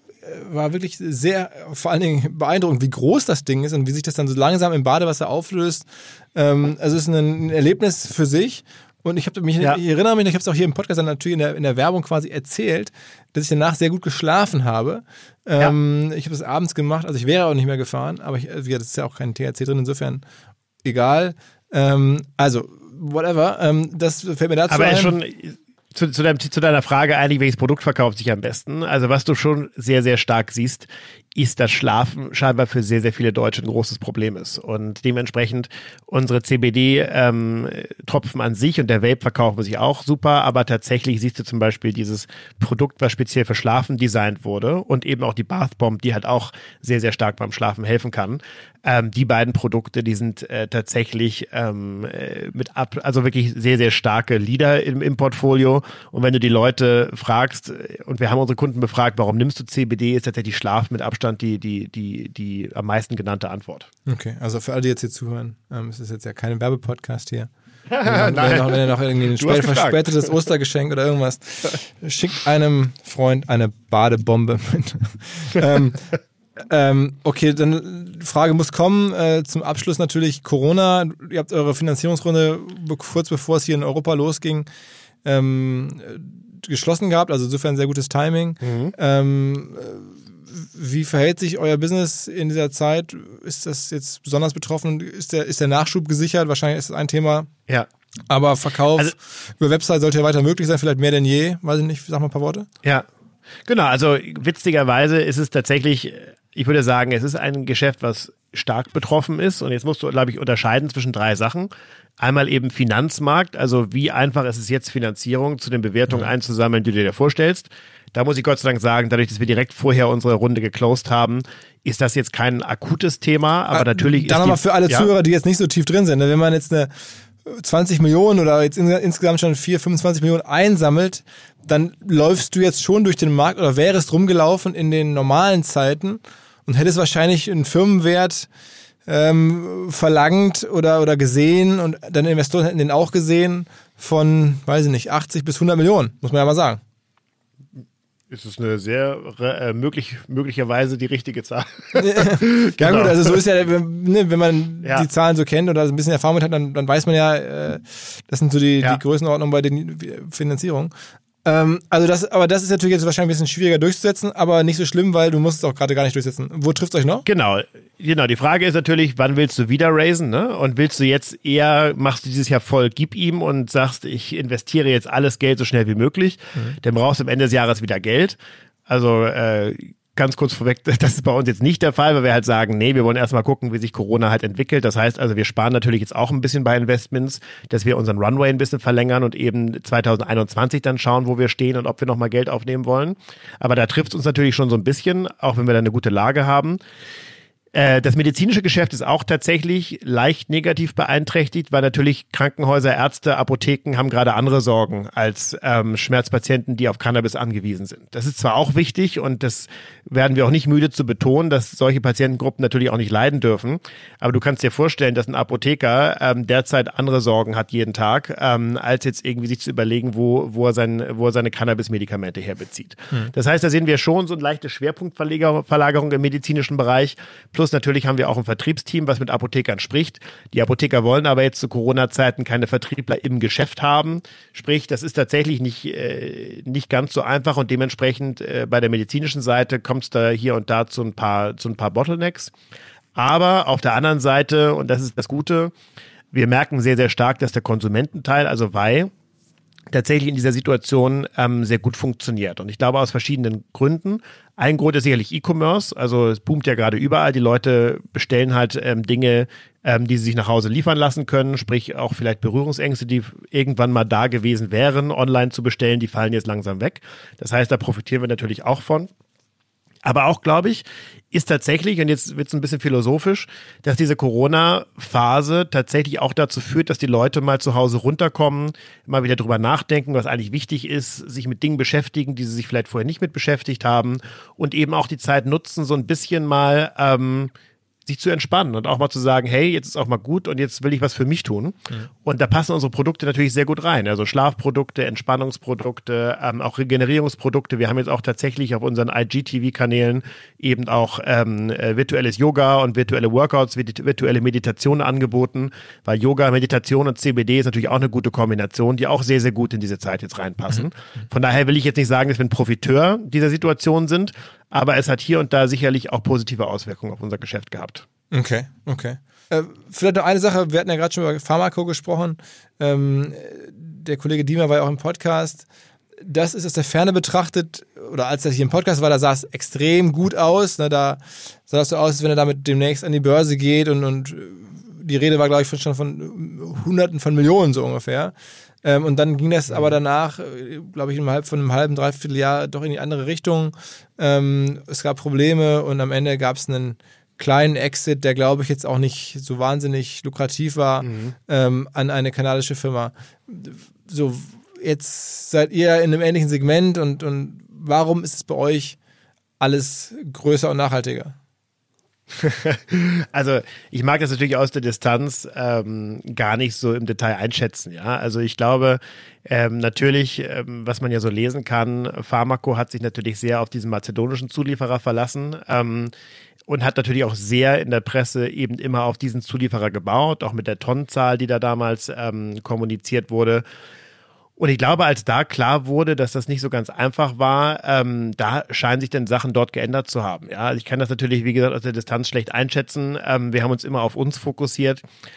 war wirklich sehr, vor allen Dingen beeindruckend, wie groß das Ding ist und wie sich das dann so langsam im Badewasser auflöst. Ähm, also es ist ein Erlebnis für sich Und ich habe mich, Ja. ich erinnere mich, ich habe es auch hier im Podcast dann natürlich in der, in der Werbung quasi erzählt, dass ich danach sehr gut geschlafen habe. Ähm, ja. Ich habe das abends gemacht, also ich wäre auch nicht mehr gefahren, aber ich, das ist ja auch kein T H C drin, insofern egal. Ähm, also, whatever, ähm, das fällt mir dazu aber ein. Aber schon zu, zu, deinem, zu deiner Frage eigentlich, welches Produkt verkauft sich am besten? Also was du schon sehr, sehr stark siehst, ist, dass Schlafen scheinbar für sehr, sehr viele Deutsche ein großes Problem ist. Und dementsprechend unsere C B D-Tropfen ähm, an sich und der Vape verkaufen sich auch super, aber tatsächlich siehst du zum Beispiel dieses Produkt, was speziell für Schlafen designt wurde und eben auch die Bath Bomb, die halt auch sehr, sehr stark beim Schlafen helfen kann. Ähm, die beiden Produkte, die sind äh, tatsächlich ähm, mit ab, also wirklich sehr, sehr starke Leader im, im Portfolio. Und wenn du die Leute fragst, und wir haben unsere Kunden befragt, warum nimmst du C B D, ist tatsächlich Schlaf mit Abstand die, die, die, die am meisten genannte Antwort. Okay, also für alle, die jetzt hier zuhören, ähm, es ist jetzt ja kein Werbepodcast hier. Wenn ihr noch, wenn ihr noch irgendwie ein spät, verspätetes Ostergeschenk oder irgendwas, schickt einem Freund eine Badebombe mit. ähm, ähm, okay, dann die Frage muss kommen. Äh, zum Abschluss natürlich Corona. Ihr habt eure Finanzierungsrunde kurz bevor es hier in Europa losging ähm, geschlossen gehabt, also insofern sehr gutes Timing. Mhm. Ähm, Wie verhält sich euer Business in dieser Zeit? Ist das jetzt besonders betroffen? Ist der, ist der Nachschub gesichert? Wahrscheinlich ist das ein Thema. Ja. Aber Verkauf also, über Website sollte ja weiter möglich sein, vielleicht mehr denn je. Weiß ich nicht, sag mal ein paar Worte. Ja, genau. Also witzigerweise ist es tatsächlich, ich würde sagen, es ist ein Geschäft, was stark betroffen ist. Und jetzt musst du, glaube ich, unterscheiden zwischen drei Sachen. Einmal eben Finanzmarkt, also wie einfach ist es jetzt, Finanzierung zu den Bewertungen ja. einzusammeln, die du dir vorstellst. Da muss ich Gott sei Dank sagen, dadurch, dass wir direkt vorher unsere Runde geclosed haben, ist das jetzt kein akutes Thema, aber äh, natürlich dann ist nochmal für alle ja? Zuhörer, die jetzt nicht so tief drin sind, wenn man jetzt eine zwanzig Millionen oder jetzt insgesamt schon vier, fünfundzwanzig Millionen einsammelt, dann läufst du jetzt schon durch den Markt oder wärst rumgelaufen in den normalen Zeiten und hättest wahrscheinlich einen Firmenwert ähm, verlangt oder, oder gesehen und deine Investoren hätten den auch gesehen von, weiß ich nicht, achtzig bis hundert Millionen, muss man ja mal sagen. Ist es eine sehr äh, möglich, möglicherweise die richtige Zahl. Ja genau. Gut, also so ist ja, ne, wenn man ja. die Zahlen so kennt oder ein bisschen Erfahrung mit hat, dann, dann weiß man ja, äh, das sind so die, ja. die Größenordnungen bei den Finanzierungen. Ähm, also das, aber das ist natürlich jetzt wahrscheinlich ein bisschen schwieriger durchzusetzen, aber nicht so schlimm, weil du musst es auch gerade gar nicht durchsetzen. Wo trifft es euch noch? Genau, genau. Die Frage ist natürlich, wann willst du wieder raisen, ne? Und willst du jetzt eher, machst du dieses Jahr voll, gib ihm und sagst, ich investiere jetzt alles Geld so schnell wie möglich, mhm. dann brauchst du am Ende des Jahres wieder Geld. Also äh, ganz kurz vorweg, das ist bei uns jetzt nicht der Fall, weil wir halt sagen, nee, wir wollen erstmal gucken, wie sich Corona halt entwickelt. Das heißt also, wir sparen natürlich jetzt auch ein bisschen bei Investments, dass wir unseren Runway ein bisschen verlängern und eben zwanzig einundzwanzig dann schauen, wo wir stehen und ob wir nochmal Geld aufnehmen wollen. Aber da trifft es uns natürlich schon so ein bisschen, auch wenn wir da eine gute Lage haben. Das medizinische Geschäft ist auch tatsächlich leicht negativ beeinträchtigt, weil natürlich Krankenhäuser, Ärzte, Apotheken haben gerade andere Sorgen als ähm, Schmerzpatienten, die auf Cannabis angewiesen sind. Das ist zwar auch wichtig und das werden wir auch nicht müde zu betonen, dass solche Patientengruppen natürlich auch nicht leiden dürfen, aber du kannst dir vorstellen, dass ein Apotheker ähm, derzeit andere Sorgen hat jeden Tag, ähm, als jetzt irgendwie sich zu überlegen, wo, wo, er, sein, wo er seine Cannabis-Medikamente herbezieht. Hm. Das heißt, da sehen wir schon so eine leichte Schwerpunktverlagerung im medizinischen Bereich. Plus natürlich haben wir auch ein Vertriebsteam, was mit Apothekern spricht. Die Apotheker wollen aber jetzt zu Corona-Zeiten keine Vertriebler im Geschäft haben. Sprich, das ist tatsächlich nicht, äh, nicht ganz so einfach und dementsprechend äh, bei der medizinischen Seite kommt es da hier und da zu ein paar, zu ein paar Bottlenecks. Aber auf der anderen Seite, und das ist das Gute, wir merken sehr, sehr stark, dass der Konsumententeil, also Vai, tatsächlich in dieser Situation ähm, sehr gut funktioniert. Und ich glaube aus verschiedenen Gründen. Ein Grund ist sicherlich E-Commerce. Also es boomt ja gerade überall. Die Leute bestellen halt ähm, Dinge, ähm, die sie sich nach Hause liefern lassen können. Sprich auch vielleicht Berührungsängste, die irgendwann mal da gewesen wären, online zu bestellen, die fallen jetzt langsam weg. Das heißt, da profitieren wir natürlich auch von. Aber auch, glaube ich, ist tatsächlich, und jetzt wird es ein bisschen philosophisch, dass diese Corona-Phase tatsächlich auch dazu führt, dass die Leute mal zu Hause runterkommen, mal wieder drüber nachdenken, was eigentlich wichtig ist, sich mit Dingen beschäftigen, die sie sich vielleicht vorher nicht mit beschäftigt haben und eben auch die Zeit nutzen, so ein bisschen mal ähm, sich zu entspannen und auch mal zu sagen, hey, jetzt ist auch mal gut und jetzt will ich was für mich tun. Mhm. Und da passen unsere Produkte natürlich sehr gut rein. Also Schlafprodukte, Entspannungsprodukte, ähm, auch Regenerierungsprodukte. Wir haben jetzt auch tatsächlich auf unseren I G T V-Kanälen eben auch ähm, äh, virtuelles Yoga und virtuelle Workouts, virtuelle Meditationen angeboten, weil Yoga, Meditation und C B D ist natürlich auch eine gute Kombination, die auch sehr, sehr gut in diese Zeit jetzt reinpassen. Mhm. Von daher will ich jetzt nicht sagen, dass wir ein Profiteur dieser Situation sind, aber es hat hier und da sicherlich auch positive Auswirkungen auf unser Geschäft gehabt. Okay, okay. Äh, vielleicht noch eine Sache, wir hatten ja gerade schon über Pharmako gesprochen. Ähm, der Kollege Diemer war ja auch im Podcast. Das ist aus der Ferne betrachtet, oder als er hier im Podcast war, da sah es extrem gut aus. Ne, da sah das so aus, als wenn er damit demnächst an die Börse geht und, und die Rede war, glaube ich, schon von Hunderten von Millionen so ungefähr. Ähm, und dann ging das aber danach, glaube ich, innerhalb von einem halben, dreiviertel Jahr doch in die andere Richtung. Ähm, es gab Probleme und am Ende gab es einen kleinen Exit, der, glaube ich, jetzt auch nicht so wahnsinnig lukrativ war, mhm. ähm, an eine kanadische Firma. So, jetzt seid ihr in einem ähnlichen Segment und, und warum ist es bei euch alles größer und nachhaltiger? Also ich mag das natürlich aus der Distanz ähm, gar nicht so im Detail einschätzen. Ja, also ich glaube ähm, natürlich, ähm, was man ja so lesen kann, Pharmako hat sich natürlich sehr auf diesen mazedonischen Zulieferer verlassen ähm, und hat natürlich auch sehr in der Presse eben immer auf diesen Zulieferer gebaut, auch mit der Tonnenzahl, die da damals ähm, kommuniziert wurde. Und ich glaube, als da klar wurde, dass das nicht so ganz einfach war, ähm, da scheinen sich dann Sachen dort geändert zu haben. Ja, also ich kann das natürlich, wie gesagt, aus der Distanz schlecht einschätzen. Ähm, wir haben uns immer auf uns fokussiert.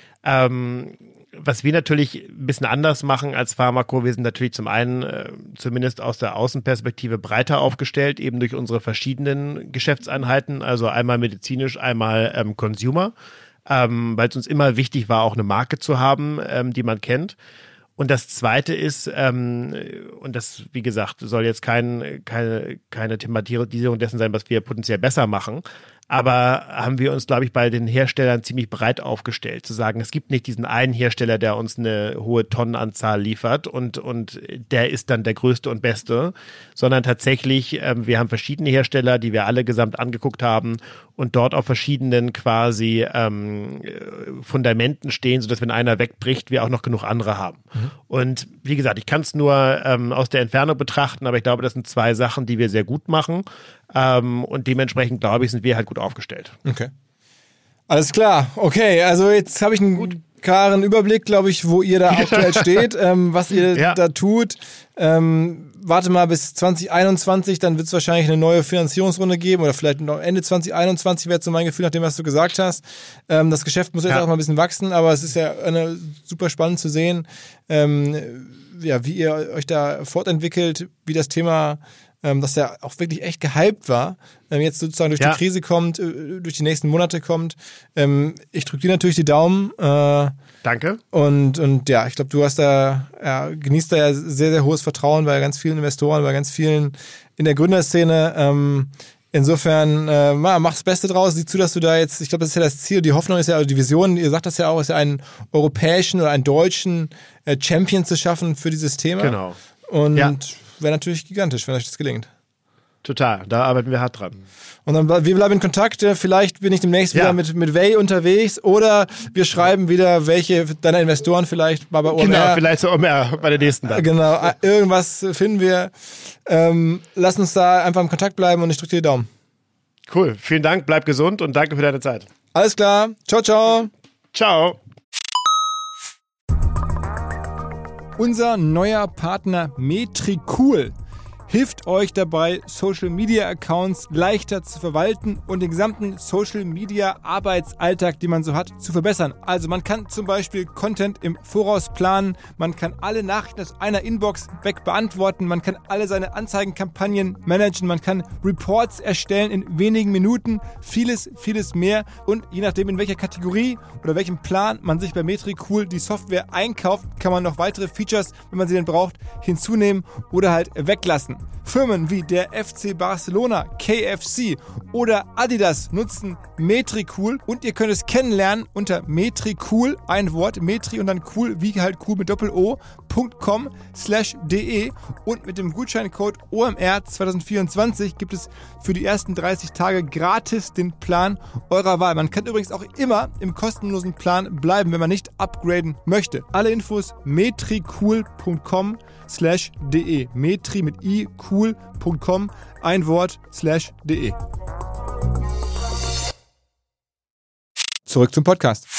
Ähm, was wir natürlich ein bisschen anders machen als Pharmako, wir sind natürlich zum einen, äh, zumindest aus der Außenperspektive, breiter aufgestellt, eben durch unsere verschiedenen Geschäftseinheiten, also einmal medizinisch, einmal ähm, Consumer, ähm, weil es uns immer wichtig war, auch eine Marke zu haben, ähm, die man kennt. Und das Zweite ist, ähm, und das, wie gesagt, soll jetzt kein, keine, keine Thematisierung dessen sein, was wir potenziell besser machen, aber haben wir uns, glaube ich, bei den Herstellern ziemlich breit aufgestellt, zu sagen, es gibt nicht diesen einen Hersteller, der uns eine hohe Tonnenanzahl liefert und, und der ist dann der größte und beste, sondern tatsächlich, ähm, wir haben verschiedene Hersteller, die wir alle gesamt angeguckt haben und dort auf verschiedenen quasi ähm, Fundamenten stehen, sodass wenn einer wegbricht, wir auch noch genug andere haben. Mhm. Und wie gesagt, ich kann es nur ähm, aus der Entfernung betrachten, aber ich glaube, das sind zwei Sachen, die wir sehr gut machen. Ähm, und dementsprechend, glaube ich, sind wir halt gut aufgestellt. Okay. Alles klar. Okay, also jetzt habe ich einen gut klaren Überblick, glaube ich, wo ihr da aktuell steht, ähm, was ihr ja. da tut. Ähm, warte mal bis zwanzig einundzwanzig, dann wird es wahrscheinlich eine neue Finanzierungsrunde geben oder vielleicht noch Ende zwanzig einundzwanzig wäre so mein Gefühl, nachdem was du gesagt hast. Ähm, das Geschäft muss jetzt ja. auch mal ein bisschen wachsen, aber es ist ja eine, super spannend zu sehen, ähm, ja, wie ihr euch da fortentwickelt, wie das Thema, ähm, das ja auch wirklich echt gehypt war, ähm, jetzt sozusagen durch ja. die Krise kommt, äh, durch die nächsten Monate kommt. Ähm, ich drücke dir natürlich die Daumen. Äh, Danke. Und, und ja, ich glaube, du hast da, ja, genießt da ja sehr, sehr hohes Vertrauen bei ganz vielen Investoren, bei ganz vielen in der Gründerszene. Ähm, insofern, äh, mach das Beste draus. Sieh zu, dass du da jetzt, ich glaube, das ist ja das Ziel, die Hoffnung ist ja, also die Vision, ihr sagt das ja auch, ist ja einen europäischen oder einen deutschen äh, Champion zu schaffen für dieses Thema. Genau. Und ja. wäre natürlich gigantisch, wenn euch das gelingt. Total, da arbeiten wir hart dran. Und dann, wir bleiben in Kontakt, vielleicht bin ich demnächst ja. wieder mit, mit Way unterwegs oder wir schreiben wieder, welche deiner Investoren vielleicht mal bei O M R. Genau, vielleicht so O M R bei der nächsten dann. Genau, irgendwas finden wir. Ähm, lass uns da einfach im Kontakt bleiben und ich drücke dir die Daumen. Cool, vielen Dank, bleib gesund und danke für deine Zeit. Alles klar, ciao, ciao. Ciao. Unser neuer Partner Metricool hilft euch dabei, Social-Media-Accounts leichter zu verwalten und den gesamten Social-Media-Arbeitsalltag, den man so hat, zu verbessern. Also man kann zum Beispiel Content im Voraus planen, man kann alle Nachrichten aus einer Inbox weg beantworten, man kann alle seine Anzeigenkampagnen managen, man kann Reports erstellen in wenigen Minuten, vieles, vieles mehr. Und je nachdem, in welcher Kategorie oder welchem Plan man sich bei Metricool die Software einkauft, kann man noch weitere Features, wenn man sie denn braucht, hinzunehmen oder halt weglassen. Firmen wie der F C Barcelona, K F C oder Adidas nutzen Metricool und ihr könnt es kennenlernen unter Metricool, ein Wort, Metri und dann cool, wie halt cool mit Doppel-O, punkt com slash de und mit dem Gutscheincode O M R zwanzig vierundzwanzig gibt es für die ersten dreißig Tage gratis den Plan eurer Wahl. Man kann übrigens auch immer im kostenlosen Plan bleiben, wenn man nicht upgraden möchte. Alle Infos metricool punkt com slash de. Metri mit i, cool punkt com, ein Wort, slash de. Zurück zum Podcast.